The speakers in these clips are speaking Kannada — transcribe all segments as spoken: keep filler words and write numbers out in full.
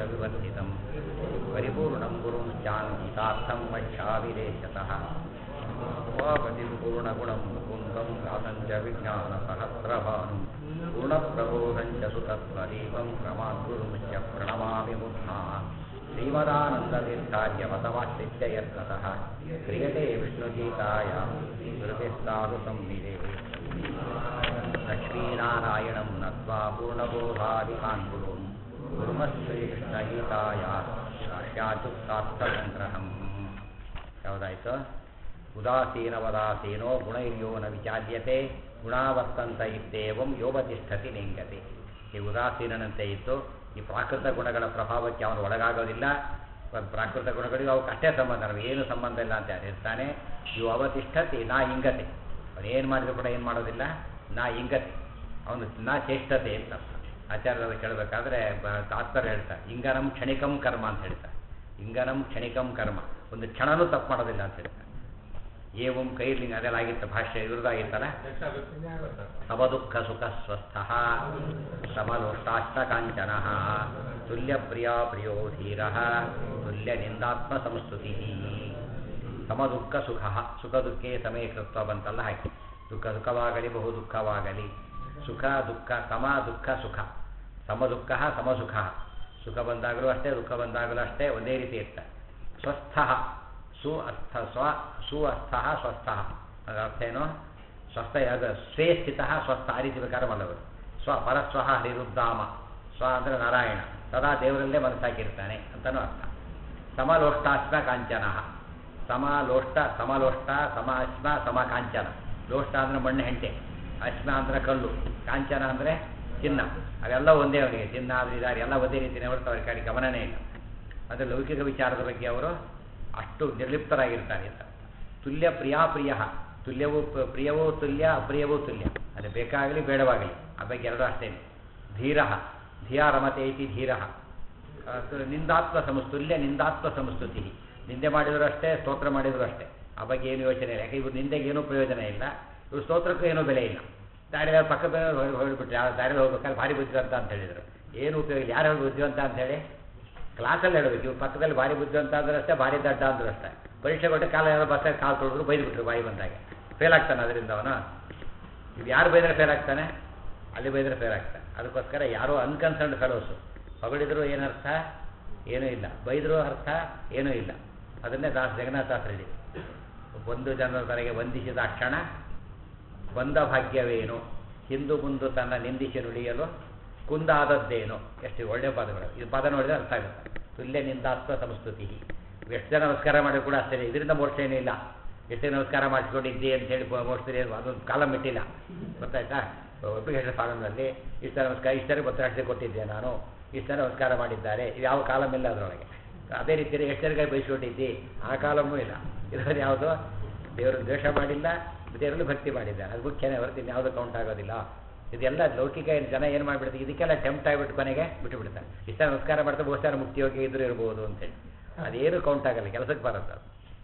विवर्जितं परिपूर्णं गुरुंश्चान्वितार्थं मध्याविदेशतः वापतिं पूर्णगुणं मुकुन्दं गातं च विज्ञानसहस्रभानुं पूर्णप्रबोधं च सुतत्वदीपं क्रमाद्गुरुंश्च प्रणमामि मुद्धा श्रीमदानन्दतीर्थार्यवतमाश्रित्य यत्नतः क्रियते विष्णुगीतायां श्रुतिस्साधु संविदे लक्ष्मीनारायणं नत्वा पूर्णबोधादिकान् गुरून् गुरुमश्रीकृष्णगीताया शाश्याचुक्तार्थसङ्ग्रहम् ಯಾವುದಾಯಿತು ಉದಾಸೀನವದಾಸೀನೋ ಗುಣೈರ್ಯೋ ನ ವಿಚಾರ್ಯತೆ ಗುಣಾವರ್ತಂತ ಇತ್ತೇವಂ ಯೋಗತಿಷ್ಠತಿ ಲಿಂಗತೆ ಈ ಉದಾಸೀನಂತೆ ಇತ್ತು ಈ ಪ್ರಾಕೃತ ಗುಣಗಳ ಪ್ರಭಾವಕ್ಕೆ ಅವನು ಒಳಗಾಗೋದಿಲ್ಲ ಪ್ರಾಕೃತ ಗುಣಗಳಿಗೂ ಅವಕ್ಕೆ ಅಷ್ಟೇ ಸಂಬಂಧ ನಮಗೆ ಏನು ಸಂಬಂಧ ಇಲ್ಲ ಅಂತ ಹೇಳ್ತಾನೆ ಇವು ಅವತಿಷ್ಠತಿ ನಾ ಇಂಗತೆ ಅವನು ಏನು ಮಾಡಿದ್ರು ಕೂಡ ಏನು ಮಾಡೋದಿಲ್ಲ ನಾ ಇಂಗತೆ ಅವನು ನಾ ಚೇಷ್ಟತೆ ಅಂತ ಆಚಾರ್ಯರು ಕೇಳಬೇಕಾದ್ರೆ ತಾತ್ಪರ್ಯ ಹೇಳ್ತಾರೆ ಇಂಗನಂ ಕ್ಷಣಿಕಂ ಕರ್ಮ ಅಂತ ಹೇಳ್ತಾರೆ ಇಂಗನಂ ಕ್ಷಣಿಕಂ ಕರ್ಮ ಒಂದು ಕ್ಷಣನೂ ತಪ್ಪು ಮಾಡೋದಿಲ್ಲ ಅಂತ ಹೇಳ್ತಾರೆ ಏವಂ ಕೈರ್ಲಿಂಗ ಅದೆಲ್ಲ ಆಗಿತ್ತು ಭಾಷ್ಯ ಇವ್ರದ್ದಾಗಿತ್ತಲ್ಲ ಸಮದುಃಖ ಸುಖ ಸ್ವಸ್ಥ ಸಮಲೋಷ್ಟಾಷ್ಟ ಕಾಂಚನ ತುಲ್ಯ ಪ್ರಿಯ ಪ್ರಿಯೋ ಧೀರ ತುಲ್ಯ ನಿಂದಾತ್ಮ ಸಂಸ್ತುತಿ ಸಮದುಃಖ ಸುಖ ಸುಖ ದುಃಖೇ ಸಮೇ ಕೃತ್ವ ಬಂತಲ್ಲ ಹಾಕಿ ದುಃಖ ಸುಖವಾಗಲಿ ಬಹು ದುಃಖವಾಗಲಿ ಸುಖ ದುಃಖ ಸಮ ದುಃಖ ಸುಖ ಸಮ ದುಃಖ ಸಮ ಸುಖ ಸುಖ ಬಂದಾಗಲೂ ಅಷ್ಟೇ ದುಃಖ ಬಂದಾಗಲೂ ಅಷ್ಟೇ ಒಂದೇ ರೀತಿ ಇರ್ತಾರೆ ಸ್ವಸ್ಥ ಸು ಅಸ್ಥ ಸ್ವ ಸು ಅಸ್ಥ ಸ್ವಸ್ಥ ಅದರ ಅರ್ಥ ಏನು ಸ್ವಸ್ಥ ಯಾವುದು ಸ್ವೇ ಸ್ಥಿತ ಸ್ವಸ್ಥ ಆ ರೀತಿ ಬೇಕಾದ್ರೆ ಮಾಡಬಹುದು ಸ್ವ ಪರಸ್ವ ಹರಿರುದ್ದಾಮ ಸ್ವ ಅಂದರೆ ನಾರಾಯಣ ಸದಾ ದೇವರಲ್ಲೇ ಮನಸ್ಸಾಕಿರ್ತಾನೆ ಅಂತನೂ ಅರ್ಥ ಸಮಲೋಷ್ಟಾಶ್ಮ ಕಾಂಚನ ಸಮಲೋಷ್ಟ ಸಮಲೋಷ್ಟ ಸಮ ಅಶ್ಮ ಸಮ ಕಾಂಚನ ಲೋಷ್ಟ ಅಂದರೆ ಮಣ್ಣು ಹೆಂಟೆ ಅಶ್ಮ ಅಂದರೆ ಕಲ್ಲು ಕಾಂಚನ ಅಂದರೆ ಚಿನ್ನ ಅವೆಲ್ಲ ಒಂದೇ ಅವರಿಗೆ ಚಿನ್ನ ಆದರೆ ಇದಾರೆ ಎಲ್ಲ ಒಂದೇ ರೀತಿಯೇ ಹೊರತು ಅವ್ರ ಕಡೆ ಗಮನನೇ ಇಲ್ಲ ಅದು ಲೌಕಿಕ ವಿಚಾರದ ಬಗ್ಗೆ ಅವರು ಅಷ್ಟು ನಿರ್ಲಿಪ್ತರಾಗಿರ್ತಾರೆ ಅಂತ ತುಲ್ಯ ಪ್ರಿಯಾಪ್ರಿಯ ತುಲ್ಯವೂ ಪ್ರಿಯವೂ ತುಲ್ಯ ಅಪ್ರಿಯವೂ ತುಲ್ಯ ಅದು ಬೇಕಾಗಲಿ ಬೇಡವಾಗಲಿ ಆ ಬಗ್ಗೆ ಎರಡೂ ಅಷ್ಟೇ ಧೀರ ಧಿಯಾ ರಮತೆ ಇತಿ ಧೀರ ನಿಂದಾತ್ಮ ಸಮಸ್ತುಲ್ಯ ನಿಂದಾತ್ಮ ಸಂಸ್ತುತಿ ನಿಂದೆ ಮಾಡಿದರೂ ಅಷ್ಟೇ ಸ್ತೋತ್ರ ಮಾಡಿದರೂ ಅಷ್ಟೇ ಆ ಬಗ್ಗೆ ಏನು ಯೋಚನೆ ಇಲ್ಲ ಯಾಕೆ ಇವ್ರು ನಿಂದೆಗೆ ಏನೂ ಪ್ರಯೋಜನ ಇಲ್ಲ ಇವ್ರು ಸ್ತೋತ್ರಕ್ಕೂ ಏನೂ ಬೆಲೆ ಇಲ್ಲ ದಾರಿಯಲ್ಲಿ ಪಕ್ಕ ಹೊರಬಿಟ್ರೆ ಯಾವ ದಾರಿಯಲ್ಲಿ ಹೋಗ್ಬೇಕಾದ್ರೆ ಭಾರಿ ಬುದ್ಧಿವಂತ ಅಂತ ಹೇಳಿದರು ಏನು ಉಪಯೋಗ ಇಲ್ಲ ಯಾರು ಹೇಳಿ ಬುದ್ಧಿವಂತ ಅಂತ ಹೇಳಿ ಕ್ಲಾಸಲ್ಲಿ ಹೇಳಬೇಕು ಇವ್ರು ಪಕ್ಕದಲ್ಲಿ ಭಾರಿ ಬುದ್ಧಿವಂತ ಅಂದ್ರೂ ಅಷ್ಟೇ ಭಾರಿ ದಡ್ಡ ಅಂದ್ರೂ ಅಷ್ಟೇ ಪರೀಕ್ಷೆ ಕೊಟ್ಟು ಕಾಲ ಯಾರೋ ಬಸ್ಸಾಗಿ ಕಾಲು ತೊಳೆದ್ರು ಬೈದ್ಬಿಟ್ರು ಬಾಯಿ ಬಂದಾಗ ಫೇಲ್ ಆಗ್ತಾನೆ ಅದರಿಂದ ಅವನು ಇದು ಯಾರು ಬೈದರೆ ಫೇಲ್ ಆಗ್ತಾನೆ ಅಲ್ಲಿ ಬೈದರೆ ಫೇಲ್ ಆಗ್ತಾನೆ ಅದಕ್ಕೋಸ್ಕರ ಯಾರೋ ಅನ್ಕನ್ಸರ್ನ್ಡ್ ಫೆಲೋಸು ಹೊಗಳಿದ್ರು ಏನರ್ಥ ಏನೂ ಇಲ್ಲ ಬೈದರೂ ಅರ್ಥ ಏನೂ ಇಲ್ಲ ಅದನ್ನೇ ದಾಸ ಜಗನ್ನಾಥ ದಾಸರು ಹೇಳಿ ಒಂದು ಜನರ ತನಗೆ ವಂದಿಸಿದ ಕ್ಷಣ ಬಂದ ಭಾಗ್ಯವೇನು ಹಿಂದು ಮುಂದು ತನ್ನ ನಿಂದಿಸಿ ನುಡಿಯಲು ಕುಂದಾದದ್ದೇನು ಎಷ್ಟು ಒಳ್ಳೆಯ ಪದಗಳು ಇದು ಪದ ನೋಡಿದರೆ ಅರ್ಥ ಆಗುತ್ತೆ ತುಲ್ಯ ನಿಂದಾತ್ಮ ಸಂಸ್ತುತಿ ಎಷ್ಟು ಜನ ನಮಸ್ಕಾರ ಮಾಡಿದ್ರು ಕೂಡ ಅಷ್ಟೇ ಇದರಿಂದ ಮೋಕ್ಷ ಏನೂ ಇಲ್ಲ ಎಷ್ಟೇ ನಮಸ್ಕಾರ ಮಾಡಿಸ್ಕೊಂಡಿದ್ದೆ ಅಂತ ಹೇಳಿ ಮೋಕ್ಷದಲ್ಲಿ ಅದೊಂದು ಕಾಲಂ ಬಿಟ್ಟಿಲ್ಲ ಗೊತ್ತಾಯ್ತಾ ಒಪ್ಪಿಗೆ ಫಾರಮ್ನಲ್ಲಿ ಇಷ್ಟ ನಮಸ್ಕಾರ ಇಷ್ಟರೇ ಒತ್ತಡ ಕೊಟ್ಟಿದ್ದೆ ನಾನು ಇಷ್ಟ ನಮಸ್ಕಾರ ಮಾಡಿದ್ದಾರೆ ಇದು ಯಾವ ಕಾಲಮ್ ಇಲ್ಲ ಅದರೊಳಗೆ ಅದೇ ರೀತಿಯಲ್ಲಿ ಎಷ್ಟರಿಗೆ ಬಯಸ್ಕೊಂಡಿದ್ದಿ ಆ ಕಾಲಮೂ ಇಲ್ಲ ಇದರಲ್ಲಿ ಯಾವುದೋ ದೇವರು ದ್ವೇಷ ಮಾಡಿಲ್ಲ ದೇವರಲ್ಲಿ ಭಕ್ತಿ ಮಾಡಿದ್ದಾರೆ ಅದು ಮುಖ್ಯನೇ ಹೊರತು ಯಾವುದೂ ಕೌಂಟ್ ಆಗೋದಿಲ್ಲ ಇದೆಲ್ಲ ಲೌಕಿಕ ಜನ ಏನು ಮಾಡಿಬಿಡ್ತಾರೆ ಇದಕ್ಕೆಲ್ಲ ಟೆಂಪ್ಟ್ ಆಗಿಬಿಟ್ಟು ಕೊನೆಗೆ ಬಿಟ್ಟು ಬಿಡ್ತಾರೆ ಇಷ್ಟ ನಮಸ್ಕಾರ ಮಾಡ್ತಾ ಬಹುಶಃ ಮುಕ್ತಿಯೋಗಿ ಇದ್ರೂ ಇರ್ಬೋದು ಅಂತೇಳಿ ಅದೇನು ಕೌಂಟ್ ಆಗಲ್ಲ ಕೆಲಸಕ್ಕೆ ಬರುತ್ತೆ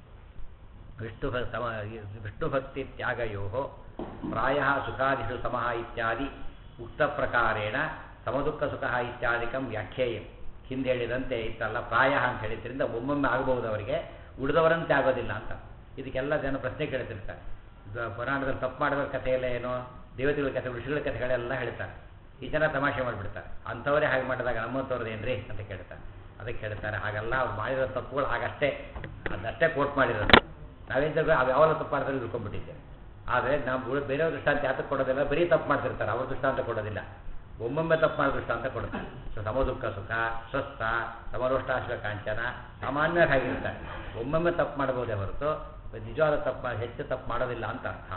ವಿಷ್ಣು ಸಮ ವಿಷ್ಣು ಭಕ್ತಿ ತ್ಯಾಗಯೋ ಪ್ರಾಯ ಸುಖಾದಿಷು ಸಮಃ ಇತ್ಯಾದಿ ಉಕ್ತ ಪ್ರಕಾರೇಣ ಸಮದುಃಖ ಸುಖ ಇತ್ಯಾದಿಕಂ ವ್ಯಾಖ್ಯೇಯಂ ಹಿಂದೆ ಹೇಳಿದಂತೆ ಇತ್ತಲ್ಲ ಪ್ರಾಯ ಅಂತ ಹೇಳಿದ್ರಿಂದ ಒಮ್ಮೊಮ್ಮೆ ಆಗಬಹುದು ಅವರಿಗೆ ಉಳಿದವರಂತೆ ಆಗೋದಿಲ್ಲ ಅಂತ ಇದಕ್ಕೆಲ್ಲ ಜನ ಪ್ರಶ್ನೆ ಕೇಳ್ತಿರ್ತಾರೆ ಪುರಾಣದಲ್ಲಿ ತಪ್ಪು ಮಾಡಿದ ಕಥೆಯೆಲ್ಲ ಏನೋ ದೇವತೆಗಳ ಕಥೆ ಋಷಿಗಳ ಕಥೆಗಳೆಲ್ಲ ಹೇಳ್ತಾರೆ ಈ ಜನ ತಮಾಷೆ ಮಾಡಿಬಿಡ್ತಾರೆ ಅಂಥವರೇ ಹಾಗೆ ಮಾಡಿದಾಗ ನಮ್ಮಂಥವ್ರದ್ದು ಏನ್ರಿ ಅಂತ ಕೇಳ್ತಾರೆ ಅದಕ್ಕೆ ಹೇಳ್ತಾರೆ ಹಾಗಲ್ಲ ಅವ್ರು ಮಾಡಿರೋ ತಪ್ಪುಗಳು ಹಾಗಷ್ಟೇ ಅದಷ್ಟೇ ಕೋಟ್ ಮಾಡಿರೋದು ನಾವೇನು ಅವು ಯಾವೆಲ್ಲ ತಪ್ಪು ಮಾಡಿದ್ರೆ ತಿಳ್ಕೊಂಡ್ಬಿಟ್ಟಿದ್ದೇವೆ ಆದರೆ ನಾವು ಬೇರೆಯವ್ರ ದೃಷ್ಟಾಂತ ಯಾತಕ್ಕೆ ಕೊಡೋದಿಲ್ಲ ಬರೀ ತಪ್ಪು ಮಾಡ್ತಿರ್ತಾರೆ ಅವ್ರ ದೃಷ್ಟಾಂತ ಕೊಡೋದಿಲ್ಲ ಒಮ್ಮೊಮ್ಮೆ ತಪ್ಪು ಮಾಡೋ ದೃಷ್ಟಾಂತ ಕೊಡ್ತಾರೆ ಸೊ ಸಮದುಃಖ ಸುಖ ಸ್ವಸ್ಥ ಸಮರೋಷ್ಟಾಶ್ವ ಕಾಂಚನ ಸಾಮಾನ್ಯವಾಗಿ ಹಾಗಿರ್ತಾರೆ ಒಮ್ಮೊಮ್ಮೆ ತಪ್ಪು ಮಾಡ್ಬೋದೇ ಹೊರತು ನಿಜವಾದ ತಪ್ಪು ಹೆಚ್ಚು ತಪ್ಪು ಮಾಡೋದಿಲ್ಲ ಅಂತ ಅರ್ಥ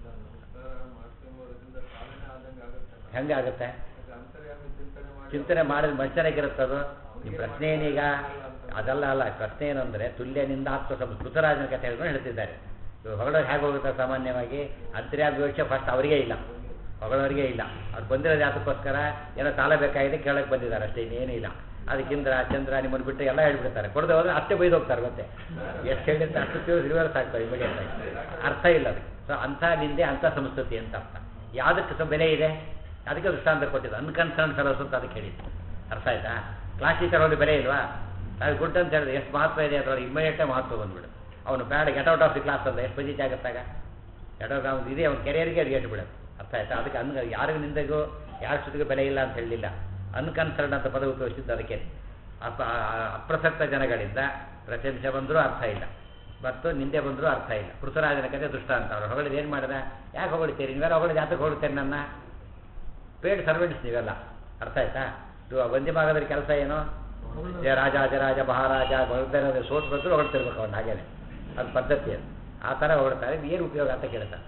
ಹೆಂಗೆ ಆಗುತ್ತೆ ಚಿಂತನೆ ಮಾಡಿದ ಮನುಷ್ಯನಾಗಿರುತ್ತದು ನಿಮ್ಮ ಪ್ರಶ್ನೆ ಏನೀಗ ಅದಲ್ಲ ಅಲ್ಲ ಪ್ರಶ್ನೆ ಏನಂದರೆ ತುಲ್ಯನಿಂದ ಆತ್ಮ ಪೃಥರಾಜನ ಕಥೆ ಹೇಳ್ಕೊಂಡು ಹೇಳ್ತಿದ್ದಾರೆ ಹೊಗಳೋರು ಹೇಗೆ ಹೋಗುತ್ತೆ ಸಾಮಾನ್ಯವಾಗಿ ಅಂತರ್ಯಾಭಿವೇಕ್ಷೆ ಫಸ್ಟ್ ಅವರಿಗೆ ಇಲ್ಲ ಹೊಗಳವರಿಗೆ ಇಲ್ಲ ಅವ್ರು ಬಂದಿರೋದು ಯಾತಕ್ಕೋಸ್ಕರ ಏನೋ ಸಾಲ ಬೇಕಾಗಿದೆ ಕೇಳಕ್ಕೆ ಬಂದಿದ್ದಾರೆ ಅಷ್ಟೇ ಇನ್ನೇನೂ ಇಲ್ಲ ಅದಕ್ಕೆ ಇಂದ್ರ ಚಂದ್ರ ನಿಮ್ಮನ್ನು ಬಿಟ್ಟು ಎಲ್ಲ ಹೇಳ್ಬಿಡ್ತಾರೆ ಕೊಡದೆ ಹೋದ್ರೆ ಅಷ್ಟೇ ಬೈದು ಹೋಗ್ತಾರೆ ಮತ್ತೆ ಎಷ್ಟು ಹೇಳಿರ್ತಾರೆ ಅಷ್ಟು ತಿಳಿ ರಿವರ್ಸ್ ಆಗ್ತಾರೆ ಇಮಿಡಿಯೇಟ್ ಆಗಿ ಅರ್ಥ ಇಲ್ಲ ಅದಕ್ಕೆ ಸೊ ಅಂಥ ನಿಂದೆ ಅಂಥ ಸಂಸ್ಕೃತಿ ಅಂತ ಅರ್ಥ ಯಾವುದಕ್ಕೆ ಸ ಬೆಲೆ ಇದೆ ಅದಕ್ಕೆ ದೃಷ್ಟಾಂತ ಕೊಟ್ಟಿದ್ದು ಅನ್ಕನ್ಸರ್ನ್ ಫೆಲೋಸ್ ಅಂತ ಅದಕ್ಕೆ ಹೇಳಿದ್ದು ಅರ್ಥ ಆಯ್ತಾ ಕ್ಲಾಸ್ ಟೀಚರ್ ಅವ್ರಿಗೆ ಬೆಲೆ ಇಲ್ವಾ? ಅದು ಗುಡ್ ಅಂತ ಹೇಳಿದ್ರೆ ಎಷ್ಟು ಮಹತ್ವ ಇದೆ ಅದರೊಳಗೆ ಇಮ್ಮಿಡಿಯೇಟೇ ಮಹತ್ವ ಬಂದ್ಬಿಡು. ಅವನು ಬ್ಯಾಡ get out of the class ಅಂತ ಎಷ್ಟು ಬಜೆಟ್ ಆಗುತ್ತಾಗ ಗೆಟ್ ಔಟ್ ಆಫ್ ಇದೆ ಅವ್ನ ಕೆರಿಯರ್ಗೆ ಅದು ಗೆಟ್ಟು ಬಿಡೋದು. ಅರ್ಥ ಆಯ್ತಾ? ಅದಕ್ಕೆ ಅನ್ ಯಾರಿಗೂ ನಿಂದೆಗೂ ಯಾರ ಜೊತೆಗೂ ಬೆಲೆ ಇಲ್ಲ ಅಂತ ಹೇಳಲಿಲ್ಲ. ಅನ್ಕನ್ಸರ್ನ್ ಅಂತ ಪದ ಉಪಯೋಗಿಸಿದ್ದು ಅದಕ್ಕೆ. ಅಪ ಅಪ್ರಸಕ್ತ ಜನಗಳಿಂದ ಪ್ರಶಂಸೆ ಬಂದರೂ ಅರ್ಥ ಇಲ್ಲ ಮತ್ತು ನಿಂದೆ ಬಂದರೂ ಅರ್ಥ ಇಲ್ಲ. ಪೃಥ್ವರಾಜನ ಕತೆ ದುಷ್ಟ ಅಂತ ಅವ್ರು ಹೊಗಳಿದ್ದು ಏನು ಮಾಡಿದ? ಯಾಕೆ ಹೊಗಳಿತೀರಿ ನೀವೆಲ್ಲ ಹೊಗಳಿದ ಜಾತಕ್ಕೆ ಹೊಗಳ್ತೇನೆ ನನ್ನ? ಪೇಡ್ ಸರ್ವೆಂಟ್ಸ್ ನೀವೆಲ್ಲ. ಅರ್ಥ ಆಯ್ತಾ? ಒಂದೇ ಭಾಗದಲ್ಲಿ ಕೆಲಸ ಏನು? ಜಯ ರಾಜ ಜರಾಜ ಮಹಾರಾಜ ಹೊಗಳ್ತಾರೆ, ಸೋಟ್ ಬಂದರೂ ಹೊಗಳ್ತಿರ್ಬೇಕು ಅವ್ನು. ಹಾಗೇನೆ ಅದು ಪದ್ಧತಿ. ಅದು ಆ ಥರ ಹೊಗಳ್ತಾರೆ. ಏನು ಉಪಯೋಗ ಅಂತ ಕೇಳ್ತಾರೆ.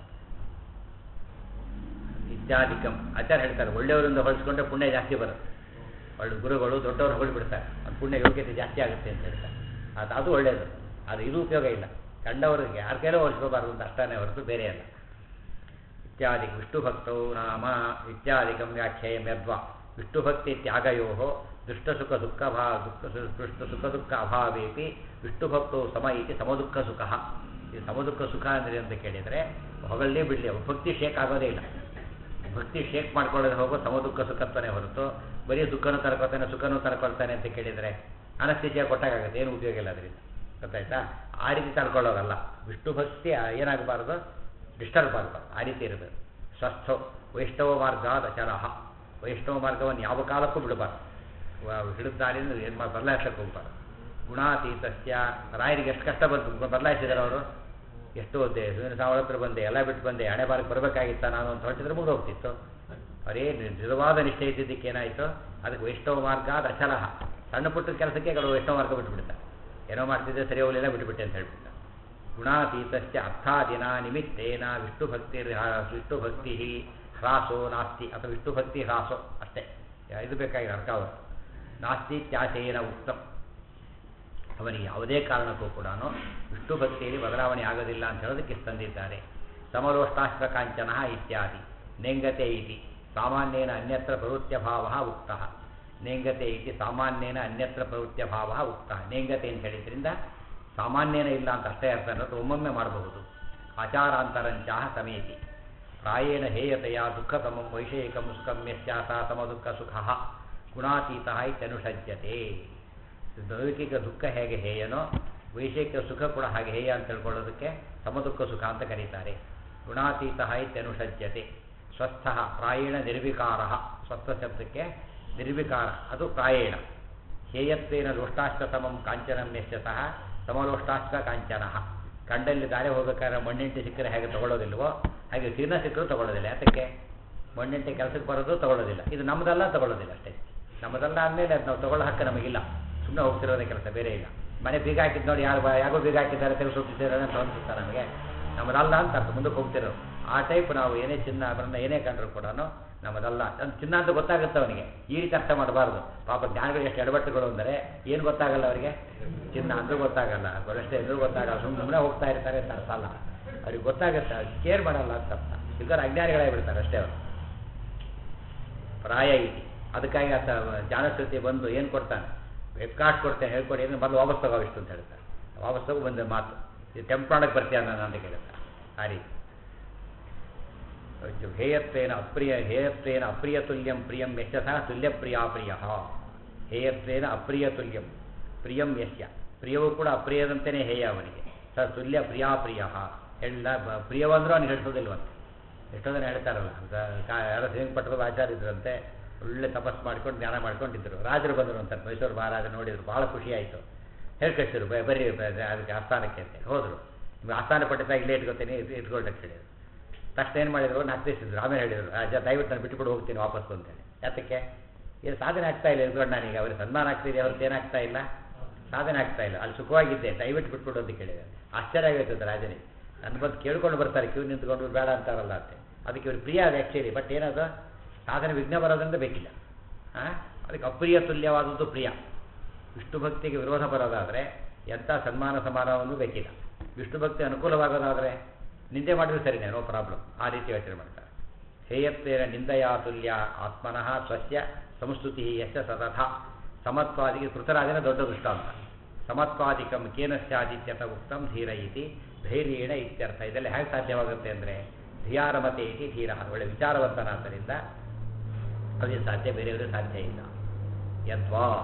ಇತ್ಯಾದಿಕಂ ಆಚಾರ್ಯ ಹೇಳ್ತಾರೆ, ಒಳ್ಳೆಯವರಿಂದ ಹೊಲಿಸ್ಕೊಂಡ್ರೆ ಪುಣ್ಯ ಜಾಸ್ತಿ ಬರುತ್ತೆ. ಒಳ್ಳೆ ಗುರುಗಳು ದೊಡ್ಡವರು ಹೊಗಳಿಬಿಡ್ತಾರೆ, ಅದು ಪುಣ್ಯ ಯೋಗ್ಯತೆ ಜಾಸ್ತಿ ಆಗುತ್ತೆ ಅಂತ ಹೇಳ್ತಾರೆ. ಅದು ಅದು ಒಳ್ಳೆಯದು. ಅದು ಇದು ಉಪಯೋಗ ಇಲ್ಲ. ಕಂಡವರಿಗೆ ಯಾರ ಕೈಲೂ ಹೋಲಿಸ್ಕೋಬಾರ್ದು ಅಂತ ಅಷ್ಟೇ ಹೊರತು ಬೇರೆ ಅಲ್ಲ. ಇತ್ಯಾದಿ ವಿಷ್ಣು ಭಕ್ತೌ ನಾಮ ಇತ್ಯಾದಿಕಂ ವ್ಯಾಖ್ಯೇಯ ಯದ್ವಾ ವಿಷ್ಣು ಭಕ್ತಿ ತ್ಯಾಗಯೋ ದುಷ್ಟ ಸುಖ ದುಃಖ ಭಾ ದುಃಖ ದುಷ್ಟ ಸುಖ ದುಃಖ ಅಭಾವೇಪಿ ವಿಷ್ಣು ಭಕ್ತೌ ಸಮ ಇತಿ ಸಮದುಃಖ ಸುಖ. ಈ ಸಮದುಃಖ ಸುಖ ಅಂದರೆ ಅಂತ ಕೇಳಿದರೆ ಹೊಗಳೇ ಬಿಡಲಿ, ಭಕ್ತಿ ಶೇಕ್ ಆಗೋದೇ ಇಲ್ಲ. ಭಕ್ತಿ ಶೇಕ್ ಮಾಡ್ಕೊಳ್ಳೋದು ಹೋಗೋ ಸಮದುಃಖ ಸುಖತ್ವನೇ ಹೊರತು ಬರೀ ದುಃಖನೂ ತರ್ಕೊತಾನೆ ಸುಖನೂ ತರ್ಕೊಳ್ತಾನೆ ಅಂತ ಕೇಳಿದರೆ ಅನಸ್ಥಿತಿಯ ಕೊಟ್ಟಾಗುತ್ತೆ, ಏನು ಉಪಯೋಗ ಇಲ್ಲ ಅದರಿಂದ. ಗೊತ್ತಾಯ್ತಾ? ಆ ರೀತಿ ತರ್ಕೊಳ್ಳೋದಲ್ಲ. ವಿಷ್ಣು ಭಕ್ತಿ ಏನಾಗಬಾರ್ದು? ಡಿಸ್ಟರ್ಬ್ ಆಗಬಾರ್ದು. ಆ ರೀತಿ ಇರಬೇಕು. ಸ್ವಸ್ಥೋ ವೈಷ್ಣವ ಮಾರ್ಗಾದ ಅಚರಹ. ವೈಷ್ಣವ ಮಾರ್ಗವನ್ನು ಯಾವ ಕಾಲಕ್ಕೂ ಬಿಡಬಾರ್ದು. ಹಿಡಿದಾರಿಂದ ಏನು ಮಾಡಿ ಬದಲಾಯಿಸಕ್ಕೆ ಹೋಗ್ಬಾರ್ದು. ಗುಣಾತೀತಸ್ಯ ರಾಯರಿಗೆ ಎಷ್ಟು ಕಷ್ಟ ಬಂತು ಬದಲಾಯಿಸಿದಾರೆ ಅವರು. ಎಷ್ಟು ಓದ್ದೆ ಸಾವಿರ ಹತ್ರ ಬಂದೆ, ಎಲ್ಲ ಬಿಟ್ಟು ಬಂದೆ, ಹಣೆ ಬಾರಿಗೆ ಬರಬೇಕಾಗಿತ್ತ ನಾನು ಅಂತ ಹೊರಟಿದ್ರೆ ಮುಗಿದು ಹೋಗ್ತಿತ್ತು. ಅವರೇ ದೃಢವಾದ ನಿಷ್ಠೆ ಇದ್ದಿದ್ದಕ್ಕೆ ಏನಾಯಿತು? ಅದಕ್ಕೆ ವೈಷ್ಣವ ಮಾರ್ಗ ಅದು ಅಚಲಹ. ಸಣ್ಣ ಪುಟ್ಟ ಕೆಲಸಕ್ಕೆ ಕೆಲವು ವೈಷ್ಣವ ಮಾರ್ಗ ಬಿಟ್ಟುಬಿಡ್ತಾರೆ. ಏನೋ ಮಾಡ್ತಿದ್ದೆ ಸರಿ ಹೋಗಲಿಲ್ಲ ಬಿಟ್ಟುಬಿಟ್ಟೆ ಅಂತ ಹೇಳ್ಬಿಡ್ತಾರೆ. ಗುಣಾತೀತಸ್ಯ ಅರ್ಥಾದಿನ ನಿಮಿತ್ತೇನ ವಿಷ್ಣು ಭಕ್ತಿ ವಿಷ್ಣು ಭಕ್ತಿ ಹ್ರಾಸೋ ನಾಸ್ತಿ. ಅಥವಾ ವಿಷ್ಣು ಭಕ್ತಿ ಹ್ರಾಸೋ ಅಷ್ಟೇ, ಇದು ಬೇಕಾಗಿರೋ ಅರ್ಥ ಅವರು. ನಾಸ್ತಿ ತ್ಯಾಸೇನ ಉಕ್ತಂ. ಅವನಿಗೆ ಯಾವುದೇ ಕಾರಣಕ್ಕೂ ಕೂಡ ವಿಷ್ಣು ಭಕ್ತಿಯಲ್ಲಿ ಬದಲಾವಣೆ ಆಗೋದಿಲ್ಲ ಅಂತ ಹೇಳೋದಕ್ಕೆ ತಂದಿದ್ದಾರೆ. ಸಮಲೋಷ್ಟಾಸ್ತ್ರ ಕಾಂಚನ ಇತ್ಯಾದಿ ನೇಂಗತೆ ಇತಿ ಸಾಮಾನ್ಯೇನ ಅನ್ಯತ್ರ ಪ್ರವೃತ್ಯ ಭಾವ ಉಕ್ತಃ. ನೇಂಗತೆ ಇತಿ ಸಾಮಾನ್ಯೇನ ಅನ್ಯತ್ರ ಪ್ರವೃತ್ಯ ಭಾವ ಉಕ್ತಃ. ನೇಂಗತೆ ಅಂತ ಹೇಳಿದ್ರಿಂದ ಸಾಮಾನ್ಯನೇ ಇಲ್ಲ ಅಂತ ಅಷ್ಟೇ ಅರ್ಥ ಅನ್ನೋದು ಒಮ್ಮೊಮ್ಮೆ ಮಾಡಬಹುದು. ಆಚಾರಾಂತರಂಚಾಹ ಸಮೇತಿ ಪ್ರಾಯೇಣ ಹೇಯತೆಯ ದುಃಖತಮಂ ವೈಷಯಿಕಂ ಸುಖಂ ಯಸ್ಯಾಸ ಸಮದುಃಖ ಸುಖ ಗುಣಾತೀತ ಇತ್ಯನುಷಜ್ಯತೆ. ದೈವಿಕ ದುಃಖ ಹೇಗೆ ಹೇಯನೋ ವೈಷಯಿಕ ಸುಖ ಕೂಡ ಹಾಗೆ ಹೇಯ ಅಂತ ತಿಳ್ಕೊಳ್ಳೋದಕ್ಕೆ ಸಮದುಃಖ ಸುಖ ಅಂತ ಕರೀತಾರೆ. ಗುಣಾತೀತ ಇತ್ಯನುಷಜ್ಯತೆ. ಸ್ವಸ್ಥ ಪ್ರಾಯೇಣ ನಿರ್ವಿಕಾರ. ಸ್ವಸ್ಥ ಶಬ್ದಕ್ಕೆ ನಿರ್ವಿಕಾರ, ಅದು ಪ್ರಾಯೇಣ. ಹೇಯತ್ವೇನ ಲೋಷ್ಟಾಶ್ವತಮಂ ಕಾಂಚನಂ ಯಶ್ಯತಃ ಸಮಲೋಷ್ಟಾಶ್ವ ಕಾಂಚನ. ಕಂಡಲ್ಲಿ ದಾರಿ ಹೋಗ್ಬೇಕಾದ್ರೆ ಮಣ್ಣಿಂಟಿ ಸಿಕ್ಕರೆ ಹೇಗೆ ತಗೊಳ್ಳೋದಿಲ್ವೋ ಹಾಗೆ ಸೀನ ಸಿಕ್ಕರೂ ತಗೊಳ್ಳೋದಿಲ್ಲ. ಯಾತಕ್ಕೆ? ಮಣ್ಣಿಂಟಿ ಕೆಲಸಕ್ಕೆ ಬರೋದು ತಗೊಳ್ಳೋದಿಲ್ಲ. ಇದು ನಮ್ಮದೆಲ್ಲ ತಗೊಳ್ಳೋದಿಲ್ಲ ಅಷ್ಟೇ. ನಮ್ಮದೆಲ್ಲ ಆದಮೇಲೆ ಅದು ನಾವು ತಗೊಳ್ಳೋ ಹಕ್ಕ ನಮಗಿಲ್ಲ. ಸುಮ್ಮನೆ ಹೋಗ್ತಿರೋದೇ ಕೆಲಸ, ಬೇರೆ ಇಲ್ಲ. ಮನೆ ಬೀಗ ಹಾಕಿದ್ದು ನೋಡಿ ಯಾರು ಯಾಕೋ ಬೀಗ ಹಾಕಿದ್ದಾರೆ ತೆಗೆದು ಹೋಗ್ತಿದ್ದಾರೆ ಅಂತ ಅನ್ಸುತ್ತಾರೆ ನಮಗೆ. ನಮ್ಮದಲ್ಲ ಅಂತ ಅರ್ಥ, ಮುಂದಕ್ಕೆ ಹೋಗ್ತಿರೋದು ಆ ಟೈಪ್. ನಾವು ಏನೇ ಚಿನ್ನ ಆಭರಣ ಏನೇ ಕಂಡ್ರು ಕೂಡ ನಮ್ಮದಲ್ಲ ಅಂತ ಚಿನ್ನ ಅಂತ ಗೊತ್ತಾಗುತ್ತೆ ಅವನಿಗೆ. ಈ ರೀತಿ ಅರ್ಥ ಮಾಡಬಾರ್ದು. ಪಾಪ ಜ್ಞಾನಿಗಳು ಎಷ್ಟು ಎಡವಟ್ಟುಗಳು ಅಂದರೆ ಏನು ಗೊತ್ತಾಗಲ್ಲ ಅವರಿಗೆ. ಚಿನ್ನ ಅಂದ್ರೂ ಗೊತ್ತಾಗಲ್ಲ, ಗೊರಷ್ಟೇ ಅಂದ್ರೂ ಗೊತ್ತಾಗಲ್ಲ, ಸುಮ್ಮನೆ ಸುಮ್ಮನೆ ಹೋಗ್ತಾ ಇರ್ತಾರೆ ಅಂತ ಅರ್ಥ ಅಲ್ಲ. ಅವ್ರಿಗೆ ಗೊತ್ತಾಗುತ್ತೆ, ಕೇರ್ ಮಾಡಲ್ಲ ಅಂತ ಅರ್ಥ. ಇದರ ಅಜ್ಞಾನಿಗಳೇ ಬಿಡ್ತಾರೆ ಅಷ್ಟೇ ಅವರು. ಪ್ರಾಯ ಇತಿ ಅದಕ್ಕಾಗಿ ಆತ ಜಾನಶ್ರುತಿ ಬಂದು ಏನು ಕೊಡ್ತಾನೆ? ವೆಬ್ ಕಾರ್ಡ್ ಕೊಡ್ತೇನೆ ಹೇಳ್ಕೊಡಿ ಅಂದರೆ ಮೊದಲು ವಾಪಸ್ ತಗೋ ಇಷ್ಟು ಅಂತ ಹೇಳ್ತಾರೆ. ವಾಪಸ್ ತಗೋ ಬಂದ ಮಾತು ಇದು ಟೆಂಪ್ ಮಾಡಕ್ಕೆ ಬರ್ತೀಯ ನಾನು ಅಂತ ಕೇಳ್ತಾರೆ. ಆ ರೀತಿ ಹೇಯತ್ವೇನ ಅಪ್ರಿಯ ಹೇಯತ್ವೇನ ಅಪ್ರಿಯ ತುಲ್ಯಂ ಪ್ರಿಯಂ ಯಶಃ ತುಲ್ಯ ಪ್ರಿಯಾ ಪ್ರಿಯ. ಹೇಯತ್ವೇನ ಅಪ್ರಿಯ ತುಲ್ಯಂ ಪ್ರಿಯಂ ಯಶ್ಯ. ಪ್ರಿಯವೂ ಕೂಡ ಅಪ್ರಿಯದಂತೆಯೇ ಹೇಯ ಅವನಿಗೆ. ಸ ತುಲ್ಯ ಪ್ರಿಯಾ ಪ್ರಿಯ. ಹೇಳಿಲ್ಲ ಪ್ರಿಯವಂದ್ರೂ ಅವನಿಗೆ ಹಿಡಿಸೋದಿಲ್ವಂತೆ. ಎಷ್ಟೋ ಜನ ಹೇಳ್ತಾರಲ್ಲ, ಯಾರೋ ಶ್ರೀರಂಗಪಟ್ಟಣದ ಆಚಾರ್ಯ ಇದ್ರಂತೆ, ಒಳ್ಳೆ ತಪಸ್ಸು ಮಾಡ್ಕೊಂಡು ಜ್ಞಾನ ಮಾಡ್ಕೊಂಡಿದ್ದರು. ರಾಜರು ಬಂದರು ಅಂತ ಮೈಸೂರು ಮಹಾರಾಜ ನೋಡಿದ್ರು, ಭಾಳ ಖುಷಿ ಆಯಿತು. ಹೇಳ್ಕಳಿಸಿದ್ರು ಬರೀ ಅದಕ್ಕೆ ಆಸ್ಥಾನಕ್ಕೆ ಅಂತ ಹೋದರು. ನಿಮ್ಗೆ ಆಸ್ಥಾನ ಪಟ್ಟಿದ್ದ ಇಲ್ಲೇ ಇಟ್ಕೊತೀನಿ ಇಟ್ಕೊಳ್ಬೇಕು ಹೇಳಿದ್ರು. ತಕ್ಷಣ ಏನು ಮಾಡಿದ್ರು, ನಾಲ್ಕು ದಿವಸ ಆಮೇಲೆ ಹೇಳಿದರು, ರಾಜ ದಯವಿಟ್ಟು ನಾನು ಬಿಟ್ಟುಬಿಟ್ಟು ಹೋಗ್ತೀನಿ ವಾಪಸ್ಸು ಅಂತೇಳಿ. ಯಾತಕ್ಕೆ? ಇದು ಸಾಧನೆ ಆಗ್ತಾ ಇಲ್ಲ ಇದ್ಕೊಂಡು ನನಗೆ ಅವ್ರಿಗೆ ಸನ್ಮಾನ ಆಗ್ತಿದೆ, ಅವ್ರದ್ದು ಏನಾಗ್ತಾ ಇಲ್ಲ, ಸಾಧನೆ ಆಗ್ತಾ ಇಲ್ಲ, ಅಲ್ಲಿ ಸುಖವಾಗಿದ್ದೆ, ದಯವಿಟ್ಟು ಬಿಟ್ಬಿಟ್ಟು ಅಂತ ಕೇಳಿದೆ. ಆಶ್ಚರ್ಯ ಆಗಿರ್ತದೆ ರಾಜನಿಗೆ. ನನ್ನ ಬಂದು ಕೇಳ್ಕೊಂಡು ಬರ್ತಾರೆ, ಕ್ಯೂ ನಿಂತ್ಕೊಂಡು ಬೇಡ ಅಂತಾರಲ್ಲ ಅಂತೆ. ಅದಕ್ಕೆ ಇವ್ರು ಪ್ರಿಯ ಅದು ಆ್ಯಕ್ಚುಲಿ. ಬಟ್ ಏನದು ಸಾಧನೆ ವಿಘ್ನ ಬರೋದ್ರಿಂದ ಬೇಕಿಲ್ಲ. ಹಾಂ, ಅದಕ್ಕೆ ಅಪ್ರಿಯ ತುಲ್ಯವಾದದ್ದು ಪ್ರಿಯ. ವಿಷ್ಣು ಭಕ್ತಿಗೆ ವಿರೋಧ ಬರೋದಾದರೆ ಎಂಥ ಸನ್ಮಾನ ಸಮಾನವನ್ನು ಬೇಕಿಲ್ಲ. ವಿಷ್ಣು ಭಕ್ತಿ ಅನುಕೂಲವಾಗೋದಾದರೆ ನಿಂದೆ ಮಾಡಿದ್ರೆ ಸರಿನೇ, ನೋ ಪ್ರಾಬ್ಲಮ್. ಆ ರೀತಿ ಯೋಚನೆ ಮಾಡ್ತಾರೆ. ಹೇಯತ್ವೇನ ನಿಂದಯಾ ತುಲ್ಯ ಆತ್ಮನಃ ಸ್ವಸ್ಯ ಸಂಸ್ತುತಿ ಯಶ ಸತಥ. ಸಮತ್ವಾದಿಗೆ ಕೃತರಾಜನ ದೊಡ್ಡ ದೃಷ್ಟಾಂತ. ಸಮತ್ವಾದಿಕಂ ಕೇನಶ್ಚಾದಿತ್ಯತ ಉಕ್ತಂ ಧೀರ ಇತಿ ಧೈರ್ಯೇಣ ಇತ್ಯರ್ಥ. ಇದೆಲ್ಲ ಹೇಗೆ ಸಾಧ್ಯವಾಗುತ್ತೆ ಅಂದರೆ ಧಿಯಾರಮತೆ ಇತಿ ಧೀರ. ಒಳ್ಳೆ ವಿಚಾರವಂತನಾದ್ದರಿಂದ ಅದೇ ಸಾಧ್ಯ, ಬೇರೆಯವರೇ ಸಾಧ್ಯ ಇಲ್ಲ. ಯದ್ವಾ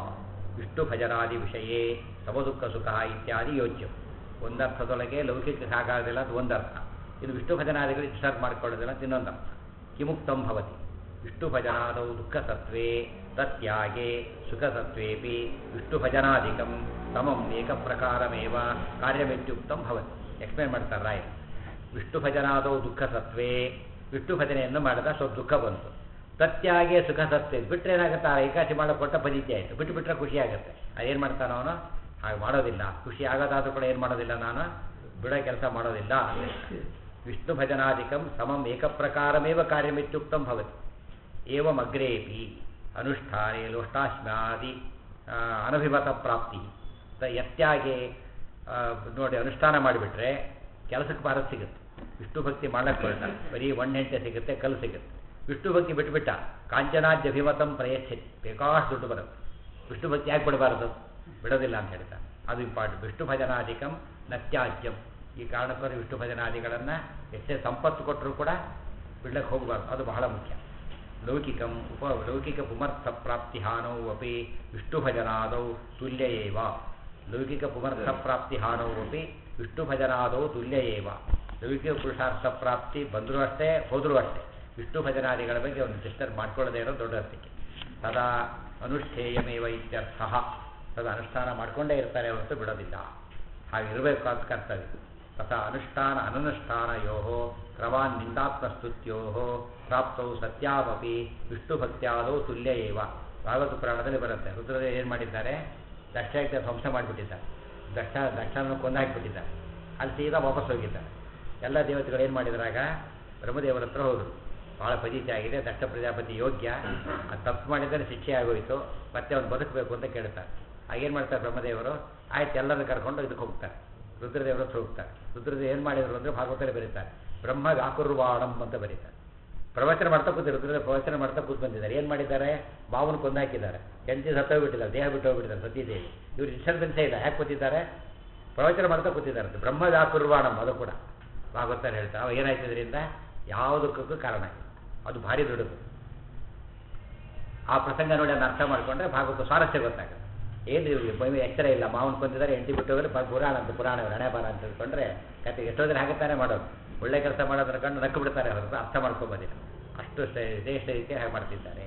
ವಿಷ್ಣು ಭಜನಾದಿ ವಿಷಯೇ ಸಮದುಃಖ ಸುಖ ಇತ್ಯಾದಿ ಯೋಚ್ಯ. ಒಂದರ್ಥದೊಳಗೆ ಲೌಕಿಕ ಆಗೋದಿಲ್ಲ ಅದು ಒಂದರ್ಥ. ಇದು ವಿಷ್ಣು ಭಜನಾದಿಗಳು ಡಿಸ್ಟರ್ಬ್ ಮಾಡ್ಕೊಳ್ಳೋದಿಲ್ಲ ಅಂತ ಇನ್ನೊಂದು ಅರ್ಥ. ಕಿಮುಕ್ತಂ ಭವತಿ ವಿಷ್ಣು ಭಜನಾದೌ ದುಃಖ ಸತ್ವೇ ತತ್ಯಾಗೆ ಸುಖ ಸತ್ವೇಪಿ ವಿಷ್ಣು ಭಜನಾದಿಕಂ ಸಮಂ ಏಕ ಪ್ರಕಾರಮೇವ ಕಾರ್ಯಮಿತ್ಯುಕ್ತಂ ಭವತಿ. ಎಕ್ಸ್ಪ್ಲೇನ್ ಮಾಡ್ತಾರೆ ರಾಯ. ವಿಷ್ಣು ಭಜನಾದೌ ದುಃಖ ಸತ್ವೇ ವಿಷ್ಣು ಭಜನೆಯನ್ನು ಮಾಡಿದ ಸ್ವಲ್ಪ ದುಃಖ ಬಂತು. ತತ್ಯಾಗೆ ಸುಖ ಸತ್ವೇ ಬಿಟ್ಟರೆ ಏನಾಗುತ್ತೆ, ಆ ಏಕಾಚಿ ಮಾಡೋ ಕೊಟ್ಟ ಪದ್ಧತಿ ಆಯಿತು. ಬಿಟ್ಟು ಬಿಟ್ಟರೆ ಖುಷಿ ಆಗುತ್ತೆ. ಅದೇನು ಮಾಡ್ತಾನೆ ಅವನು? ಹಾಗೆ ಮಾಡೋದಿಲ್ಲ. ಖುಷಿ ಆಗೋದಾದ್ರೂ ಕೂಡ ಏನು ಮಾಡೋದಿಲ್ಲ, ನಾನು ಬಿಡೋ ಕೆಲಸ ಮಾಡೋದಿಲ್ಲ. ವಿಷ್ಣು ಭಜನಾದಿಕಂ ಸಮಂ ಏಕಪ್ರಕಾರಮೇವ ಕಾರ್ಯಮಿತ್ಯುಕ್ತಂ ಭವತಿ. ಏವಂ ಅಗ್ರೇಪಿ ಅನುಷ್ಠಾನೆ ಲೋಷ್ಟಾಶ್ಮಾದಿ ಅನಭಿಮತ ಪ್ರಾಪ್ತಿ ಯತ್ಯಾಗೆ ನೋಡಿ ಅನುಷ್ಠಾನ ಮಾಡಿಬಿಟ್ರೆ ಕೆಲಸಕ್ಕೆ ಭಾರತ ಸಿಗುತ್ತೆ. ವಿಷ್ಣು ಭಕ್ತಿ ಮಾಡಕ್ಕೆ ಹೊರಟಾಗ ಬರೀ ಒಣ ಹೆಂಟೆ ಸಿಗುತ್ತೆ, ಕಲ್ಲು ಸಿಗುತ್ತೆ. ವಿಷ್ಣು ಭಕ್ತಿ ಬಿಟ್ಟುಬಿಟ್ಟ ಕಾಂಚನಾದ್ಯಭಿಮತಂ ಪ್ರಯಚ್ಛತಿ, ಬೇಕಾಷ್ಟು ದುಡ್ಡು ಬರುತ್ತೆ. ವಿಷ್ಣು ಭಕ್ತಿ ಯಾಕೆ ಬಿಡಬಾರದು? ಬಿಡೋದಿಲ್ಲ ಅಂತ ಹೇಳ್ತಾರೆ. ಅದು ಇಂಪಾರ್ಟೆಂಟ್. ವಿಷ್ಣು ಭಜನಾದಿಕಂ ನತ್ಯಾಜ್ಯಂ. ಈ ಕಾರಣಕ್ಕೋಸ್ಕರ ವಿಷ್ಣು ಭಜನಾದಿಗಳನ್ನು ಎಷ್ಟೇ ಸಂಪತ್ತು ಕೊಟ್ಟರೂ ಕೂಡ ಬಿಡಕ್ಕೆ ಹೋಗಬಾರ್ದು. ಅದು ಬಹಳ ಮುಖ್ಯ. ಲೌಕಿಕಂ ಉಪ ಲೌಕಿಕ ಪುಮರ್ಥ ಪ್ರಾಪ್ತಿ ಹಾನೌ ಅಪಿ ವಿಷ್ಣು ಭಜನಾದೌ ತುಲ್ಯ ಏವ. ಲೌಕಿಕ ಪುಮರ್ಥ ಪ್ರಾಪ್ತಿ ಹಾನೌ ಅಪಿ ವಿಷ್ಣು ಭಜನಾದೌ ತುಲ್ಯ ಏವ. ಲೌಕಿಕ ಪುರುಷಾರ್ಥ ಪ್ರಾಪ್ತಿ ಬಂದರೂ ಅಷ್ಟೇ ಹೋದರೂ ಅಷ್ಟೇ ವಿಷ್ಣು ಭಜನಾದಿಗಳ ಬಗ್ಗೆ ಒಂದು ಡಿಸ್ಟರ್ಬ್ ಮಾಡ್ಕೊಳ್ಳದೇ ಇರೋ ದೊಡ್ಡ ಅರ್ಥಕ್ಕೆ. ಸದಾ ಅನುಷ್ಠೇಯಮೇವ ಇತ್ಯರ್ಥ. ಸದಾ ಅನುಷ್ಠಾನ ಮಾಡಿಕೊಂಡೇ ಇರ್ತಾರೆ ಹೊರತು ಬಿಡೋದಿಲ್ಲ. ಹಾಗಿರಬೇಕು ಅಂತ ಕರ್ತವ್ಯ. ತಥಾ ಅನುಷ್ಠಾನ ಅನನುಷ್ಠಾನಯೋ ಕ್ರಮಾನ್ ನಿಂದಾತ್ಮಸ್ತುತ್ಯೋ ಪ್ರಾಪ್ತೌ ಸತ್ಯಾಮಪಿ ವಿಷ್ಣು ಭಕ್ತ್ಯಾದೌ ತುಲ್ಯ ಏವ. ಭಾಗವತ ಪುರಾಣದಲ್ಲಿ ಬರುತ್ತೆ. ರುದ್ರದೇ ಏನು ಮಾಡಿದ್ದಾರೆ? ದಕ್ಷಯಜ್ಞ ಧ್ವಂಸ ಮಾಡಿಬಿಟ್ಟಿದ್ದಾರೆ. ದಕ್ಷ ದಕ್ಷನನ್ನು ಕೊಂದಾಕಿಬಿಟ್ಟಿದ್ದಾರೆ. ಅಲ್ಲಿ ಸೀದಾ ವಾಪಸ್ ಹೋಗಿದ್ದಾರೆ. ಎಲ್ಲ ದೇವತೆಗಳು ಏನು ಮಾಡಿದ್ರಾಗ ಬ್ರಹ್ಮದೇವರ ಹತ್ರ ಹೋದರು. ಭಾಳ ಪದ್ಧತಿ ಆಗಿದೆ, ದಕ್ಷ ಪ್ರಜಾಪತಿ ಯೋಗ್ಯ, ಅದು ತಪ್ಪು ಮಾಡಿದರೆ ಶಿಕ್ಷೆ ಆಗೋಯಿತು, ಮತ್ತೆ ಅವ್ನು ಬದುಕಬೇಕು ಅಂತ ಕೇಳ್ತಾರೆ. ಆಗೇನು ಮಾಡ್ತಾರೆ ಬ್ರಹ್ಮದೇವರು? ಆಯ್ತು ಎಲ್ಲರನ್ನು ಕರ್ಕೊಂಡು ಇದಕ್ಕೆ ಹೋಗ್ತಾರೆ, ರುದ್ರದೇವರ ಹತ್ರ ಹೋಗ್ತಾರೆ. ರುದ್ರದೇವ ಏನು ಮಾಡಿದರು ಅಂದರೆ ಭಾಗವತಲ್ಲಿ ಬರೀತಾರೆ, ಬ್ರಹ್ಮ ವ್ಯಾಕುರ್ವಾಣಂ ಅಂತ ಬರೀತಾರೆ. ಪ್ರವಚನ ಮಾಡ್ತಾ ಕೂತಿದ್ರು. ರುದ್ರದೇವ ಪ್ರವಚನ ಮಾಡ್ತಾ ಕೂತ್ ಬಂದಿದ್ದಾರೆ. ಏನು ಮಾಡಿದ್ದಾರೆ? ಮಾವನ ಕೊಂದಾಕಿದ್ದಾರೆ. ಹೆಂಡತಿ ಸತ್ತೋಗ್ಬಿಟ್ಟಿದ್ದಾರೆ, ದೇಹ ಬಿಟ್ಟು ಹೋಗ್ಬಿಟ್ಟಿದ್ದಾರೆ ಸತೀದೇವಿ. ಇವರು ಡಿಸ್ಟರ್ಬೆನ್ಸೇ ಇಲ್ಲ. ಯಾಕೆ ಕೂತಿದ್ದಾರೆ? ಪ್ರವಚನ ಮಾಡ್ತಾ ಕೂತಿದ್ದಾರೆ. ಬ್ರಹ್ಮ ವ್ಯಾಕುರ್ವಾಣಂ ಅದು ಕೂಡ ಭಾಗವತಲ್ಲಿ ಹೇಳ್ತಾರೆ. ಅವಾಗ ಏನಾಯ್ತು ಇದರಿಂದ? ಯಾವುದಕ್ಕೂ ಕಾರಣ ಇಲ್ಲ. ಅದು ಭಾರಿ ದೊಡ್ಡದು. ಆ ಪ್ರಸಂಗ ನೋಡಿ ಅದನ್ನು ಅರ್ಥ ಮಾಡಿಕೊಂಡ್ರೆ ಭಾಗವತ ಸ್ವಾರಸ್ಯ ಗೊತ್ತಾಗುತ್ತೆ. ಏನು ಇವ್ರಿಗೆ ಎಚ್ಚರ ಇಲ್ಲ, ಮಾವನ ಕೊಂದಿದ್ದಾರೆ, ಎಂಟಿ ಬಿಟ್ಟು ಹೋದ್ರೆ ಪುರಾಣ ಅಂತ ಪುರಾಣ ಹಣೆ ಬಾರ ಅಂತ ತಿಳ್ಕೊಂಡ್ರೆ ಕತೆ ಎಷ್ಟೋದ್ರೆ ಹಾಗುತ್ತಾನೆ ಮಾಡೋದು. ಒಳ್ಳೆ ಕೆಲಸ ಮಾಡೋದ್ರ ಕಂಡು ನಕ್ಕು ಬಿಡ್ತಾರೆ ಹೊರತು ಅರ್ಥ ಮಾಡ್ಕೊಬೋದಿಲ್ಲ. ಅಷ್ಟು ಶ್ರೇಷ್ಠ ರೀತಿ ಹಾಗೆ ಮಾಡ್ತಿದ್ದಾರೆ.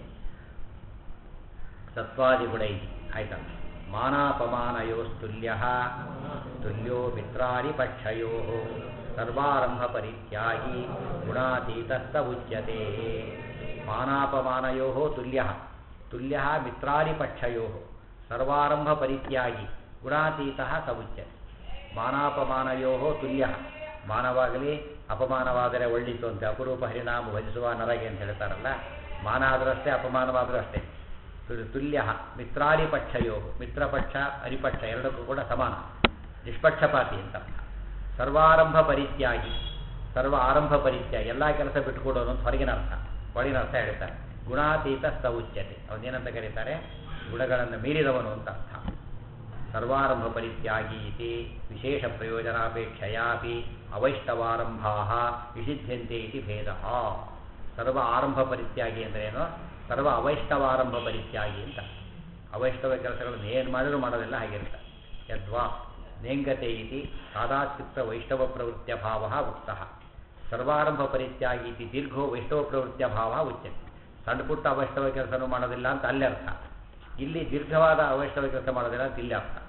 ಸತ್ವಾದಿ ಗುಣ ಇದೆ ಆಯ್ತಾ. ಮಾನಾಪಮಾನಯೋಸ್ತುಲ್ಯ ತುಲ್ಯೋ ಮಿತ್ರಾರಿ ಪಕ್ಷಯೋ ಸರ್ವಾರಂಭ ಪರಿತ್ಯಾಗಿ ಗುಣಾತೀತಸ್ಥ ಉಚ್ಯತೆ. ಮಾನಾಪಮಾನಯೋ ತುಲ್ಯ ತುಲ್ಯ ಮಿತ್ರಾರಿ ಪಕ್ಷಯೋ ಸರ್ವಾರಂಭ ಪರಿತ್ಯಾಗಿ ಗುಣಾತೀತ ಸ ಉಚ್ಯತೆ. ಮಾನಾಪಮಾನಯೋ ತುಲ್ಯ. ಮಾನವಾಗಲಿ ಅಪಮಾನವಾದರೆ ಒಳ್ಳಿತು ಅಂತ ಅಪರೂಪ ಹರಿನಾಮ ಭಜಿಸುವ ನರಗೆ ಅಂತ ಹೇಳ್ತಾರಲ್ಲ, ಮಾನ ಆದರೂ ಅಷ್ಟೇ, ಅಪಮಾನವಾದರೂ ಅಷ್ಟೇ. ತುಲ್ಯ ಮಿತ್ರಾರಿ ಪಕ್ಷಯೋ. ಮಿತ್ರಪಕ್ಷ ಅರಿಪಕ್ಷ ಎರಡಕ್ಕೂ ಕೂಡ ಸಮಾನ, ನಿಷ್ಪಕ್ಷಪಾತಿ ಅಂತ. ಸರ್ವಾರಂಭ ಪರಿತ್ಯಾಗಿ. ಸರ್ವ ಆರಂಭ ಪರಿತ್ಯಾಗಿ, ಎಲ್ಲ ಕೆಲಸ ಬಿಟ್ಟುಕೊಡೋದು ಅಂತ ಹೊರಗಿನ ಅರ್ಥ. ಒಳಗಿನ ಅರ್ಥ ಹೇಳ್ತಾರೆ ಗುಣಾತೀತ ಸ ಉಚ್ಯತೆ. ಅವನೇನಂತ ಕರೀತಾರೆ? ಗುಣಗಳನ್ನು ಮೀರಿದವನು ಅಂತ ಅರ್ಥ. ಸರ್ವಾರಂಭ ಪರಿತ್ಯಾಗಿ ಇತಿ ವಿಶೇಷ ಪ್ರಯೋಜನಾಪೇಕ್ಷಯಾಪಿ ಅವೈಷ್ಣವಾರಂಭಾ ವಿಷಿಧ್ಯಂತೆ ಇತಿ ಭೇದ. ಸರ್ವ ಆರಂಭ ಪರಿತ್ಯಾಗಿ ಅಂದ್ರೇನು? ಸರ್ವ ಅವೈಷ್ಣವಾರಂಭ ಪರಿತ್ಯಾಗಿ ಅಂತ. ಅವೈಷ್ಣವ ಕೆಲಸಗಳನ್ನು ಏನು ಮಾಡಿದರೂ ಮಾಡೋದಿಲ್ಲ, ಹಾಗಿರ್ತಾರೆ. ಯದ್ವಾ ನೇಂಗತೆ ಇತಿ ಸಾದಾಚಿತ್ತ ವೈಷ್ಣವ ಪ್ರವೃತ್ತಿಯ ಭಾವ ಉಕ್ತಃ. ಸರ್ವಾರಂಭ ಪರಿತ್ಯಾಗಿ ಇತಿ ದೀರ್ಘೋ ವೈಷ್ಣವ ಪ್ರವೃತ್ತಿಯ ಭಾವ ಉಚ್ಯತೆ. ಸಣ್ಣ ಪುಟ್ಟ ಅವೈಷ್ಣವ ಕೆಲಸನೂ ಮಾಡೋದಿಲ್ಲ ಅಂತ ಅಲ್ಲಿ ಅರ್ಥ. ಇಲ್ಲಿ ದೀರ್ಘವಾದ ಅವೈಷ್ಣವ ಕೆಲಸ ಮಾಡೋದಿಲ್ಲ ಅಂತ ಇಲ್ಲಿ ಅರ್ಥ.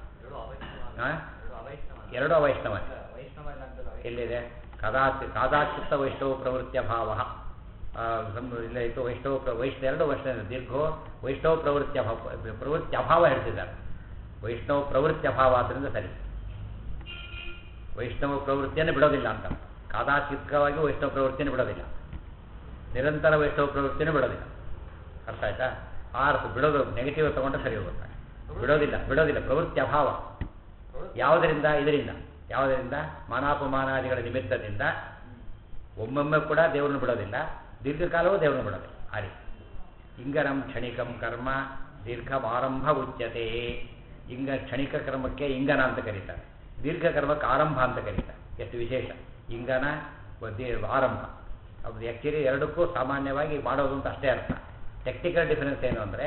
ಎರಡು ಅವೈಷ್ಣವ ಎಲ್ಲಿದೆ? ಕದಾಚಿ ಕಾದಾಚಿತ್ತ ವೈಷ್ಣವ ಪ್ರವೃತ್ತಿಯ ಭಾವ ಇಲ್ಲ ಇತ್ತು. ವೈಷ್ಣವ ಪ್ರ ವೈಷ್ಣವ ಎರಡು ವೈಷ್ಣವ ದೀರ್ಘೋ ವೈಷ್ಣವ ಪ್ರವೃತ್ತಿಯ ಭಾವ ಪ್ರವೃತ್ತಿ ಅಭಾವ ಹೇಳ್ತಿದ್ದಾರೆ. ವೈಷ್ಣವ ಪ್ರವೃತ್ತಿ ಅಭಾವ ಆದ್ದರಿಂದ ಸರಿ. ವೈಷ್ಣವ ಪ್ರವೃತ್ತಿಯನ್ನು ಬಿಡೋದಿಲ್ಲ ಅಂತ. ಕಾದಾಚಿತ್ಕವಾಗಿ ವೈಷ್ಣವ ಪ್ರವೃತ್ತಿಯನ್ನು ಬಿಡೋದಿಲ್ಲ, ನಿರಂತರ ವೈಷ್ಣವ ಪ್ರವೃತ್ತಿಯನ್ನು ಬಿಡೋದಿಲ್ಲ. ಅರ್ಥ ಆಯ್ತಾ? ಆ ಅರ್ಥ ಬಿಡೋದು ನೆಗೆಟಿವ್ ತಗೊಂಡ್ರೆ ಸರಿ ಹೋಗುತ್ತೆ. ಬಿಡೋದಿಲ್ಲ ಬಿಡೋದಿಲ್ಲ ಪ್ರವೃತ್ತಿ ಅಭಾವ. ಯಾವುದರಿಂದ? ಇದರಿಂದ. ಯಾವುದರಿಂದ? ಮಾನಾಪಮಾನಾದಿಗಳ ನಿಮಿತ್ತದಿಂದ ಒಮ್ಮೊಮ್ಮೆ ಕೂಡ ದೇವರನ್ನು ಬಿಡೋದಿಲ್ಲ, ದೀರ್ಘಕಾಲವೂ ದೇವರನ್ನು ಬಿಡೋದಿಲ್ಲ. ಆ ರೀತಿ ಇಂಗರಂ ಕ್ಷಣಿಕಂ ಕರ್ಮ ದೀರ್ಘಮಾರಂಭ ಉಚ್ಯತೆ. ಇಂಗ ಕ್ಷಣಿಕ ಕರ್ಮಕ್ಕೆ ಇಂಗನ ಅಂತ ಕರೀತಾರೆ, ದೀರ್ಘಕರ್ಮಕ್ಕೆ ಆರಂಭ ಅಂತ ಕರೀತಾರೆ. ಎಷ್ಟು ವಿಶೇಷ! ಇಂಗನ ಆರಂಭ. ಅದು ಆ್ಯಕ್ಚುಲಿ ಎರಡಕ್ಕೂ ಸಾಮಾನ್ಯವಾಗಿ ಮಾಡೋದು ಅಂತ ಅಷ್ಟೇ ಅರ್ಥ. ಟೆಕ್ನಿಕಲ್ ಡಿಫರೆನ್ಸ್ ಏನು ಅಂದರೆ,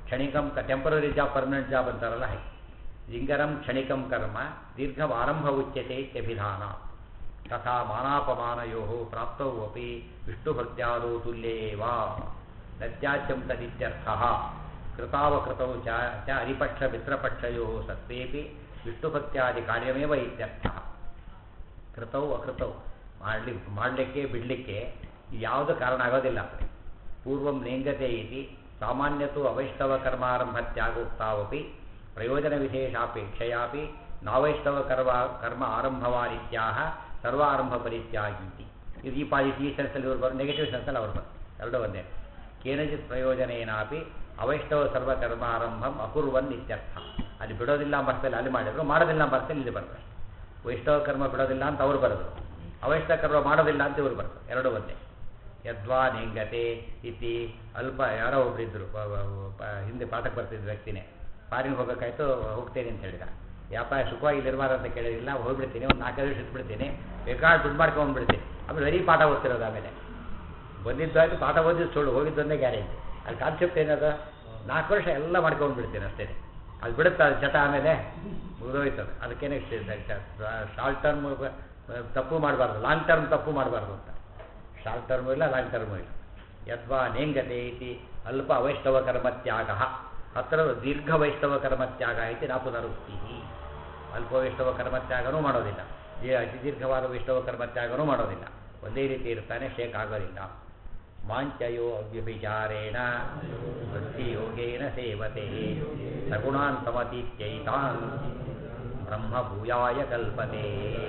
ಕ್ಷಣಿಕಂ ಕ ಟೆಂಪರರಿ ಜಾಬ್ ಪರ್ಮನೆಂಟ್ ಜಾಬ್ ಅಂತಾರಲ್ಲ ಹಾಗೆ. ಲಿಂಗರಂ ಕ್ಷಣಿಕಂ ಕರ್ಮ ದೀರ್ಘಂ ಆರಂಭ ಉಚ್ಯತೆ ಇತ್ಯಭಿಧಾನ. ತಥಾ ಮಾನಾಪಮಾನಯೋ ಪ್ರಾಪ್ತೌ ಅಪಿ ವಿಷ್ಣುಭಕ್ತ್ಯಾದೌ ತುಲ್ಯೇವ ನತ್ಯಾಚ್ಯಂ ತದಿತ್ಯರ್ಥಃ. ಕೃತಾವಕೃತೌ ಚ ಚ ಅರಿಪಕ್ಷ ಮಿತ್ರಪಕ್ಷಯೋ ಸತ್ವೇಪಿ ವಿಷ್ಣುಭಕ್ತ್ಯಾದಿ ಕಾರ್ಯಮೇವ ಇತ್ಯರ್ಥಃ. ಕೃತೌ ಅಕೃತೌ ಮಾಡಲಿ ಮಾಡಲಿಕ್ಕೆ ಬಿಡಲಿಕ್ಕೆ ಯಾವುದು ಕಾರಣ ಆಗೋದಿಲ್ಲ. ಪೂರ್ವಂ ಲಿಂಗತೆ ಇತಿ ಸಾಮಾನ್ಯತು ಅವೈಷ್ಣವ ಕರ್ಮಾರಂಭ ತ್ಯಾಗೋಕ್ತಾವಪಿ ಪ್ರಯೋಜನ ವಿಶೇಷಾಪೇಕ್ಷೆಯಾಪಿ ನಾವೈಷ್ಣವ ಕರ್ಮ ಕರ್ಮ ಆರಂಭವಾನಿತ್ಯಾಹ ಸರ್ವಾರಂಭ ಪರಿತ್ಯಾಗೀತಿ. ಇದು ಈ ಪಾಲಿಸಿ ಈ ಸೆನ್ಸಲ್ಲಿ ಇವ್ರು ಬರೋ, ನೆಗೆಟಿವ್ ಸೆನ್ಸಲ್ಲಿ ಅವ್ರು ಬರೋ, ಎರಡೂ ಒಂದೇ. ಕೇನಚಿತ್ ಪ್ರಯೋಜನೇನಾಪಿ ಅವೈಷ್ಣವ ಸರ್ವಕರ್ಮಾರಂಭಂ ಅಕುರ್ವನ್ ಇತ್ಯರ್ಥ. ಅಲ್ಲಿ ಬಿಡೋದಿಲ್ಲ ಬರ್ತಲ್ಲಿ ಅಲ್ಲಿ ಮಾಡಿದ್ರು, ಮಾಡೋದಿಲ್ಲ ಬರ್ತಲ್ಲಿ ಇಲ್ಲಿ ಬರ್ತಾರೆ. ವೈಷ್ಣವ ಕರ್ಮ ಬಿಡೋದಿಲ್ಲ ಅಂತ ಅವ್ರು ಬರೆದ್ರು, ಅವೈಷ್ಣವ ಕರ್ಮ ಮಾಡೋದಿಲ್ಲ ಅಂತ ಇವ್ರು ಬರ್ತಾರೆ, ಎರಡೂ ಒಂದೇ. ಯದ್ವಾ ನೇಂಗತೆ ಇತಿ ಅಲ್ಪ ಯಾರೋ ಒಬ್ಬರಿದ್ದರು, ಹಿಂದೆ ಪಾಠಕ್ಕೆ ಬರ್ತಿದ್ದ ವ್ಯಕ್ತಿನೇ, ಫಾರಿನ್ ಹೋಗಬೇಕಾಯ್ತು ಹೋಗ್ತೇನೆ ಅಂತ ಹೇಳಿದ. ವ್ಯಾಪಾರ ಸುಖವಾಗಿ ಇಲ್ಲಿರಬಾರ ಅಂತ ಕೇಳಿದಿಲ್ಲ, ಹೋಗ್ಬಿಡ್ತೀನಿ, ಒಂದು ನಾಲ್ಕೈದು ವರ್ಷ ಇಟ್ಬಿಡ್ತೀನಿ, ಬೇಕಾದ್ರೆ ದುಡ್ಡು ಮಾಡ್ಕೊಂಡ್ಬಿಡ್ತೀನಿ. ಆಮೇಲೆ ಬರೀ ಪಾಠ ಓದ್ತಿರೋದು. ಆಮೇಲೆ ಬಂದಿದ್ದಾಯ್ತು, ಪಾಠ ಓದಿದ್ದು ಸುಳ್ಳು, ಹೋಗಿದ್ದೊಂದೇ ಗ್ಯಾರಂಟಿ. ಅಲ್ಲಿ ಕಾನ್ಸೆಪ್ಟ್ ಏನದು, ನಾಲ್ಕು ವರ್ಷ ಎಲ್ಲ ಮಾಡ್ಕೊಂಡ್ಬಿಡ್ತೀನಿ ಅಷ್ಟೇ. ಅದು ಬಿಡುತ್ತೆ ಅದು ಚಟ, ಆಮೇಲೆ ಮುಗಿದೋಯ್ತದೆ. ಅದಕ್ಕೇನೆ ಶಾರ್ಟ್ ಟರ್ಮ್ ತಪ್ಪು ಮಾಡಬಾರ್ದು, ಲಾಂಗ್ ಟರ್ಮ್ ತಪ್ಪು ಮಾಡಬಾರ್ದು ಅಂತ. ಶಾರ್ಟ್ ಟರ್ಮು ಇಲ್ಲ, ಲಾಂಗ್ ಟರ್ಮು ಇಲ್ಲ. ಯದ್ವಾ ನೇಂಗತೆ ಇತಿ ಅಲ್ಪ ಅವೈಷ್ಣವ ಕರ್ಮತ್ಯಾಗ ಅತ್ರ ದೀರ್ಘ ವೈಷ್ಣವ ಕರ್ಮತ್ಯಾಗ ಇತಿ ನಾ ಪುನರುಕ್ತಿ. ಅಲ್ಪ ವೈಷ್ಣವ ಕರ್ಮತ್ಯಾಗನೂ ಮಾಡೋದಿಲ್ಲ, ಅತಿ ದೀರ್ಘವಾದ ವೈಷ್ಣವ ಕರ್ಮತ್ಯಾಗನೂ ಮಾಡೋದಿಲ್ಲ, ಒಂದೇ ರೀತಿ ಇರ್ತಾನೆ, ಶೇಕ್ ಆಗೋದಿಲ್ಲ. ಮಾಂಚಯೋ ಅವ್ಯಭಿಚಾರೇಣ ಭಕ್ತಿಯೋಗೇನ ಸೇವತೆ ಸಗುಣಾನ್ ಸಮತೀತ್ಯೈತಾನ್ ಬ್ರಹ್ಮಭೂಯಾಯ ಕಲ್ಪತೆ.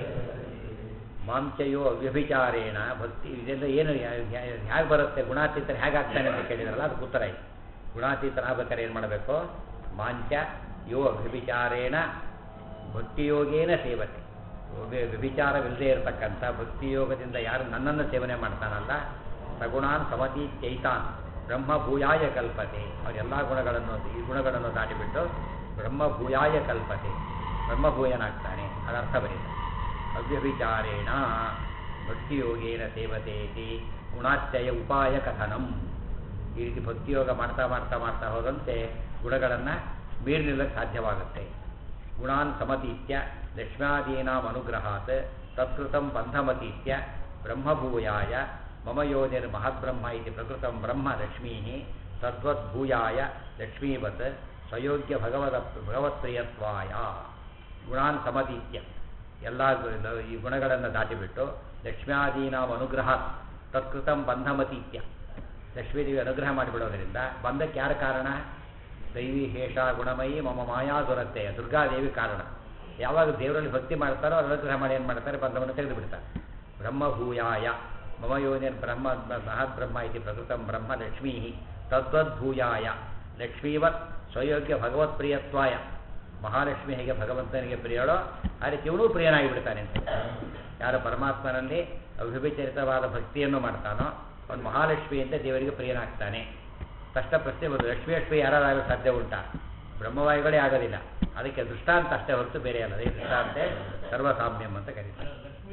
ಮಾಂಚಯೋ ಅವ್ಯಭಿಚಾರೇಣ ಭಕ್ತಿ, ಇದೆಲ್ಲ ಏನು ಹೇಗೆ ಬರುತ್ತೆ, ಗುಣಾತೀತನ ಹೇಗಾಗ್ತಾನೆ ಅಂತ ಕೇಳಿದ್ರಲ್ಲ, ಅದಕ್ಕೆ ಉತ್ತರ ಇದೆ. ಗುಣಾತೀತನಾಗಬೇಕಾದ್ರೆ ಏನು ಮಾಡಬೇಕು, ಮಾಂಚ ಯೋ ವ್ಯಭಿಚಾರೇಣ ಭಕ್ತಿಯೋಗೇನ ಸೇವತೆ. ವ್ಯಭಿಚಾರವಿಲ್ಲದೆ ಇರತಕ್ಕಂಥ ಭಕ್ತಿಯೋಗದಿಂದ ಯಾರು ನನ್ನನ್ನು ಸೇವನೆ ಮಾಡ್ತಾನಲ್ಲ, ಸಗುಣಾನ್ ಸಮತೀತ್ಯೈತಾನ್ ಬ್ರಹ್ಮಭೂಯಾಯ ಕಲ್ಪತೆ. ಅವರೆಲ್ಲ ಗುಣಗಳನ್ನು ಈ ಗುಣಗಳನ್ನು ದಾಟಿಬಿಟ್ಟು ಬ್ರಹ್ಮಭೂಯಾಯ ಕಲ್ಪತೆ, ಬ್ರಹ್ಮಭೂಯನಾಗ್ತಾನೆ, ಅದರ್ಥ ಬರೀತಾರೆ. ಅವ್ಯಭಿಚಾರೇಣ ಭಕ್ತಿಯೋಗೇನ ಸೇವತೇತಿ ಗುಣಾತ್ಯಯ ಉಪಾಯ ಕಥನಂ. ಈ ರೀತಿ ಭಕ್ತಿಯೋಗ ಮಾಡ್ತಾ ಮಾಡ್ತಾ ಮಾಡ್ತಾ ಹೋದಂತೆ ಗುಣಗಳನ್ನು ಮೀರಿ ನಿಲ್ಲಕ್ಕೆ ಸಾಧ್ಯವಾಗುತ್ತೆ. ಗುಣಾನ್ ಸಮತೀತ್ಯ ಲಕ್ಷ್ಮ್ಯಾದೀನಾಂ ಅನುಗ್ರಹಾತ್ ತತ್ಕೃತಂ ಬಂಧಮತೀತ್ಯ ಬ್ರಹ್ಮಭೂಯಾಯ ಮಮ ಯೋನಿರ್ ಮಹದ್ಬ್ರಹ್ಮ ಇತಿ ಪ್ರಕೃತಂ ಬ್ರಹ್ಮ ಲಕ್ಷ್ಮೀ ತದ್ವದ್ಭೂಯಾಯ ಲಕ್ಷ್ಮೀವತ್ ಸ್ವಯೋಗ್ಯ ಭಗವದ ಭಗವತ್ಪ್ರಿಯತ್ವಾಯ. ಗುಣಾನ್ ಸಮತೀತ್ಯ, ಎಲ್ಲ ಈ ಗುಣಗಳನ್ನು ದಾಟಿಬಿಟ್ಟು ಲಕ್ಷ್ಮ್ಯಾದೀನಾಂ ಅನುಗ್ರಹ ತತ್ಕೃತಂ ಬಂಧಮತೀತ್ಯ, ಲಕ್ಷ್ಮೀದೇವಿ ಅನುಗ್ರಹ ಮಾಡಿಬಿಡೋದರಿಂದ ಬಂಧಕ್ಕೆ ಯಾರು ಕಾರಣ, ದೈವಿ ಹೇಷ ಗುಣಮಯಿ ಮಮ ಮಾಯಾ ದುರತ್ತೆಯ ದುರ್ಗಾದೇವಿ ಕಾರಣ. ಯಾವಾಗ ದೇವರಲ್ಲಿ ಭಕ್ತಿ ಮಾಡ್ತಾರೋ ಅವ್ರ ಅನುಗ್ರಹ ಮಾಡಿ ಏನು ಮಾಡ್ತಾರೆ, ಬಂಧವನ್ನು ತೆಗೆದು ಬಿಡ್ತಾರೆ. ಬ್ರಹ್ಮಭೂಯಾಯ ಮಮ ಯೋನಿರ್ ಬ್ರಹ್ಮ ಮಹದ್ಬ್ರಹ್ಮ ಇತಿ ಪ್ರಕೃತಂ ಬ್ರಹ್ಮ ಲಕ್ಷ್ಮೀ ತದ್ವದ್ಭೂಯಾಯ ಲಕ್ಷ್ಮೀವತ್ ಸ್ವಯೋಗ್ಯ ಭಗವತ್ಪ್ರಿಯತ್ವಾಯ. ಮಹಾಲಕ್ಷ್ಮಿ ಹೇಗೆ ಭಗವಂತನಿಗೆ ಪ್ರಿಯಳೋ ಆ ರೀತಿ ಇವನೂ ಪ್ರಿಯನಾಗಿ ಬಿಡ್ತಾನೆ ಅಂತ. ಯಾರು ಪರಮಾತ್ಮನಲ್ಲಿ ಅವಿಭಚರಿತವಾದ ಭಕ್ತಿಯನ್ನು ಮಾಡ್ತಾನೋ ಅವನು ಮಹಾಲಕ್ಷ್ಮಿ ಅಂತ ದೇವರಿಗೆ ಪ್ರಿಯನಾಗ್ತಾನೆ. ಕಷ್ಟ ಪ್ರಶ್ನೆ ಬಂದು ಲಕ್ಷ್ಮೀ ಲಕ್ಷ್ಮಿ ಯಾರಾಗಲು ಸಾಧ್ಯ ಉಂಟಾ, ಬ್ರಹ್ಮವಾಯುಗಳೇ ಆಗೋದಿಲ್ಲ. ಅದಕ್ಕೆ ದೃಷ್ಟಾಂತ ಅಷ್ಟೇ ಹೊರತು ಬೇರೆ ಅಲ್ಲ. ಅದೇ ದೃಷ್ಟಾಂತ ಸರ್ವಸಾಮ್ಯಂ ಅಂತ ಕರೀತಾರೆ.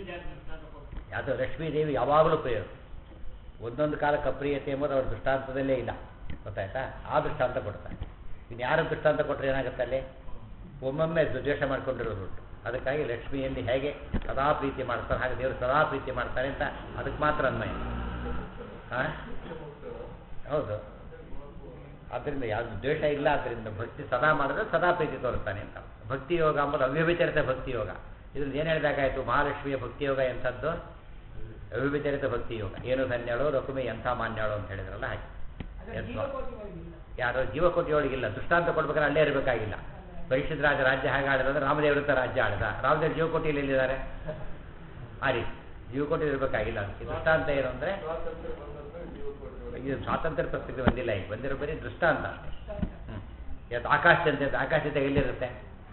ಯಾವುದು ಲಕ್ಷ್ಮೀದೇವಿ ಯಾವಾಗಲೂ ಪ್ರಿಯರು, ಒಂದೊಂದು ಕಾಲಕ್ಕೆ ಅಪ್ರಿಯತೆ ಎಂಬುದು ಅವ್ರ ದೃಷ್ಟಾಂತದಲ್ಲೇ ಇಲ್ಲ, ಗೊತ್ತಾಯ್ತಾ? ಆ ದೃಷ್ಟಾಂತ ಕೊಡ್ತಾರೆ. ಇನ್ನು ಯಾರು ದೃಷ್ಟಾಂತ ಕೊಟ್ಟರೆ ಏನಾಗುತ್ತೆ, ಅಲ್ಲಿ ಒಮ್ಮೊಮ್ಮೆ ದ್ವೇಷ ಮಾಡ್ಕೊಂಡಿರೋದು ಉಂಟು. ಅದಕ್ಕಾಗಿ ಲಕ್ಷ್ಮಿಯಲ್ಲಿ ಹೇಗೆ ಸದಾ ಪ್ರೀತಿ ಮಾಡ್ತಾರೆ ಹಾಗೆ ದೇವರು ಸದಾ ಪ್ರೀತಿ ಮಾಡ್ತಾರೆ ಅಂತ ಅದಕ್ಕೆ ಮಾತ್ರ ಅನ್ವಯ. ಹಾಂ, ಹೌದು. ಆದ್ದರಿಂದ ಯಾವುದು ದ್ವೇಷ ಇಲ್ಲ, ಆದ್ದರಿಂದ ಭಕ್ತಿ ಸದಾ ಮಾಡಿದ್ರೆ ಸದಾ ಪ್ರೀತಿ ತೋರಿಸ್ತಾನೆ ಅಂತ. ಭಕ್ತಿ ಯೋಗ ಅಂಬುದು ಅವ್ಯಭಿಚರಿತ ಭಕ್ತಿ ಯೋಗ. ಇದ್ರಲ್ಲಿ ಏನು ಹೇಳಿದಾಗಾಯಿತು, ಮಹಾಲಕ್ಷ್ಮಿಯ ಭಕ್ತಿ ಯೋಗ ಎಂಥದ್ದು, ಅವ್ಯಭಿಚರಿತ ಭಕ್ತಿ ಯೋಗ. ಏನು ಧನ್ಯಳು ರಕುಮೆ ಎಂಥ ಮಾನ್ಯಳು ಅಂತ ಹೇಳಿದ್ರಲ್ಲ ಹಾಗೆ. ಯಾರೋ ಜೀವಕೋಟಿಯೊಳಗಿಲ್ಲ, ದೃಷ್ಟಾಂತ ಕೊಡ್ಬೇಕಾದ್ರೆ ಅಲ್ಲೇ ಇರಬೇಕಾಗಿಲ್ಲ. ಪರೀಕ್ಷಿತ ರಾಜ ರಾಜ್ಯ ಹಾಗೆ ಆಡಿದ್ರೆ ರಾಮದೇವರತ್ತ ರಾಜ್ಯ ಆಡಿದ, ರಾಮದೇವ್ರ ಜೀವಕೋಟಿಯಲ್ಲಿ ಎಲ್ಲಿದ್ದಾರೆ, ಆ ರೀತಿ ಜೀವಕೋಟಿ ಇರಬೇಕಾಗಿಲ್ಲ. ಅದಕ್ಕೆ ದೃಷ್ಟಾಂತ ಏನು ಅಂದರೆ ಇದು ಸ್ವಾತಂತ್ರ್ಯ ಪ್ರಸ್ತುತಿ ಬಂದಿಲ್ಲ, ಈಗ ಬಂದಿರೋ ಬರೀ ದೃಷ್ಟಾಂತ ಅಷ್ಟೇ. ಹ್ಞೂ ಇವತ್ತು ಆಕಾಶ ಅಂತ ಆಕಾಶತೆ ಎಲ್ಲಿರುತ್ತೆ,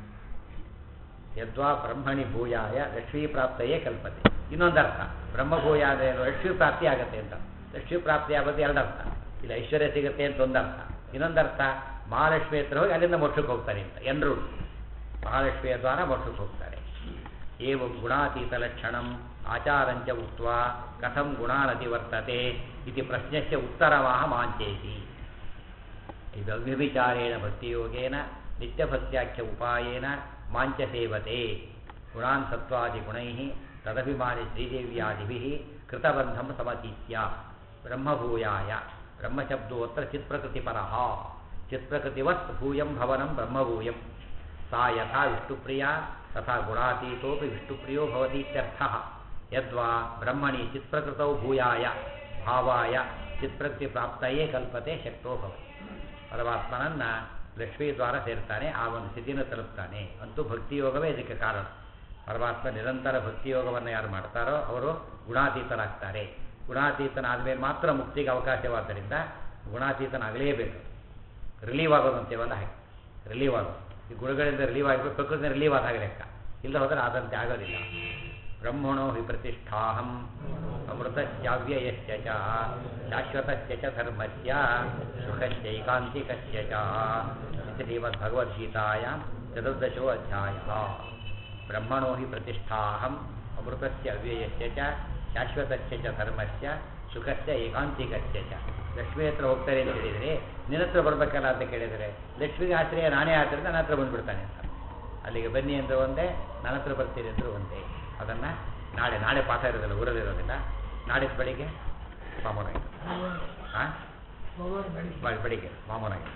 ಯದ್ವಾ ಬ್ರಹ್ಮಣಿ ಭೂಯಾಯ ಲಕ್ಷ್ಮೀ ಪ್ರಾಪ್ತಯೇ ಕಲ್ಪತೆ. ಇನ್ನೊಂದು ಅರ್ಥ ಬ್ರಹ್ಮಭೂಯ ಅಂದರೆ ಲಕ್ಷ್ಮೀ ಪ್ರಾಪ್ತಿ ಆಗುತ್ತೆ ಅಂತ. ಲಕ್ಷ್ಮೀ ಪ್ರಾಪ್ತಿ ಆಗೋದು ಎರಡು ಅರ್ಥ. ಇಲ್ಲ ಐಶ್ವರ್ಯ ಸಿಗುತ್ತೆ ಅಂತ ಒಂದು ಅರ್ಥ, ಇನ್ನೊಂದು ಅರ್ಥ ಮಹಾಲಕ್ಷ್ಮಿ ಹತ್ರ ಹೋಗಿ ಅಲ್ಲಿಂದ ಮೋಕ್ಷಕ್ಕೆ ಹೋಗ್ತಾರೆ ಅಂತ. ಎಲ್ಲರೂ ಮಹಾಲಕ್ಷ್ಮಿಯ ದ್ವಾರ ಮೋಕ್ಷಕ್ಕೆ ಹೋಗ್ತಾರೆ. ಏವಂ ಗುಣಾತೀತ ಲಕ್ಷಣಂ ಆಚಾರಂಚ ಉಕ್ತ್ವಾ ಕಥಂ ಗುಣಾನತಿ ವರ್ತತೆ ಇತಿ ಪ್ರಶ್ನೆಸ್ಯ ಉತ್ತರವಾಹ ಮಾಂಚೇತಿ. ಇದು ಅವ್ಯಭಿಚಾರೇಣ ಭಕ್ತಿಯೋಗೇನ ನಿತ್ಯಭಕ್ತ್ಯಾಖ್ಯ ಉಪಾಯೇನ ಮಾಂಚ ಸೇವತೆ ಗುಣಾನ್ ಸತ್ವಾದಿ ಗುಣೈ ತದಭಿಮಾನಿ ಶ್ರೀದೇವ್ಯಾದಿಭಿ ಕೃತಬಂಧಂ ಸಮತೀತ್ಯ ಬ್ರಹ್ಮಭೂಯಾಯ ಬ್ರಹ್ಮಶಬ್ದೋತ್ರ ಚಿತ್ಪ್ರಕೃತಿಪರಃ ಚಿತ್ಪ್ರಕೃತಿವತ್ ಭೂಯಂ ಭವನಂ ಬ್ರಹ್ಮಭೂಯಂ ಸಾ ಯಥಾ ವಿಷ್ಣುಪ್ರಿಯಾ ತಥಾ ಗುಣಾತೀತೋಪಿ ವಿಷ್ಣುಪ್ರಿಯೋ ಭವತೀತ್ಯರ್ಥಃ ಯದ್ವಾ ಬ್ರಹ್ಮಣಿ ಚಿತ್ಪ್ರಕೃತೌ ಭೂಯಾಯ ಭಾವಾಯ ಚಿತ್ಪ್ರಕೃತಿ ಪ್ರಾಪ್ತಯೇ ಕಲ್ಪತೆ ಶಕ್ತೋ ಭವತಿ ಪರಮಾತ್ಮನನ್ನ ಲಕ್ಷ್ಮೀ ದ್ವಾರ ಸೇರ್ತಾನೆ ಆ ಒಂದು ಸ್ಥಿತಿಯನ್ನು ತಲುಪ್ತಾನೆ ಅಂತೂ ಭಕ್ತಿಯೋಗವೇ ಇದಕ್ಕೆ ಕಾರಣ ಪರಮಾತ್ಮ ನಿರಂತರ ಭಕ್ತಿಯೋಗವನ್ನು ಯಾರು ಮಾಡ್ತಾರೋ ಅವರು ಗುಣಾತೀತರಾಗ್ತಾರೆ ಗುಣಾತೀತನಾದಮೇಲೆ ಮಾತ್ರ ಮುಕ್ತಿಗೆ ಅವಕಾಶವಾದ್ದರಿಂದ ಗುಣಾತೀತನಾಗಲೇಬೇಕು ರಿಲೀವ್ ಆಗೋದಂತೇವಲ್ಲ ಹಾಗೆ ರಿಲೀವ್ ಆಗೋದು ಈ ಗುಣಗಳಿಂದ ರಿಲೀವ್ ಆಗಬೇಕು ಪ್ರಕೃತಿಯಿಂದ ರಿಲೀವ್ ಆದಾಗ ಲೆಕ್ಕ ಇಲ್ಲ ಹೋದರೆ ಆದಂತೆ ಆಗೋದಿಲ್ಲ ಬ್ರಹ್ಮಣೋ ಹಿ ಪ್ರತಿಷ್ಠಾಹಂ ಅಮೃತಶ್ಚಾವ್ಯಯಶ್ಚ ಚ ಶಾಶ್ವತಶ್ಚ ಚ ಧರ್ಮಸ್ಯ ಸುಖಶ್ಚೈಕಾಂತಿಕಸ್ಯ ಚ ಶ್ರೀಮದ್ಭಗವದ್ಗೀತಾಯಾಂ ಚತುರ್ದಶೋ ಅಧ್ಯಾಯಃ ಬ್ರಹ್ಮಣೋ ಹಿ ಪ್ರತಿಷ್ಠಾಹಂ ಅಮೃತಸ್ಯ ಅವ್ಯಯಸ್ಯ ಚ ಶಾಶ್ವತಶ್ಚ ಚ ಧರ್ಮಸ್ಯ ಸುಖಸ್ಯ ಏಕಾಂತಿಕಸ್ಯ ಚ ಲಕ್ಷ್ಮಿ ಹತ್ರ ಹೋಗ್ತಾರೆ ಅಂತ ಹೇಳಿದರೆ ನಿನ್ನ ಹತ್ರ ಬರ್ಬೇಕಲ್ಲ ಅಂತ ಕೇಳಿದರೆ ಲಕ್ಷ್ಮಿಗೆ ಆಶ್ರಯ ನಾನೇ ಆದ್ದರಿಂದ ನನ್ನ ಹತ್ರ ಬಂದುಬಿಡ್ತಾನೆ ಅಂತ ಅಲ್ಲಿಗೆ ಬನ್ನಿ ಅಂದರೆ ಒಂದೇ ನನ್ನ ಹತ್ರ ಬರ್ತೀನಿ ಅಂದರೂ ಒಂದೇ ಅದನ್ನು ನಾಳೆ ನಾಳೆ ಪಾಠ ಇರೋದಿಲ್ಲ ಊರಲ್ಲಿರೋದಿಲ್ಲ ನಾಳೆ ಬೆಳಿಗ್ಗೆ ಮಾಮೂಲಾಗಿ ಹಾಂ ಬೆಳಿಗ್ಗೆ ಮಾಮೂಲಾಗಿ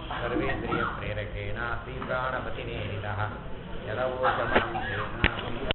ಸರ್ವೇಂದ್ರಿಯ ಪ್ರೇರಕೇಣ ಶ್ರೀ ಪ್ರಾಣಪತಿ ನೇರಿದ ಯದವೋ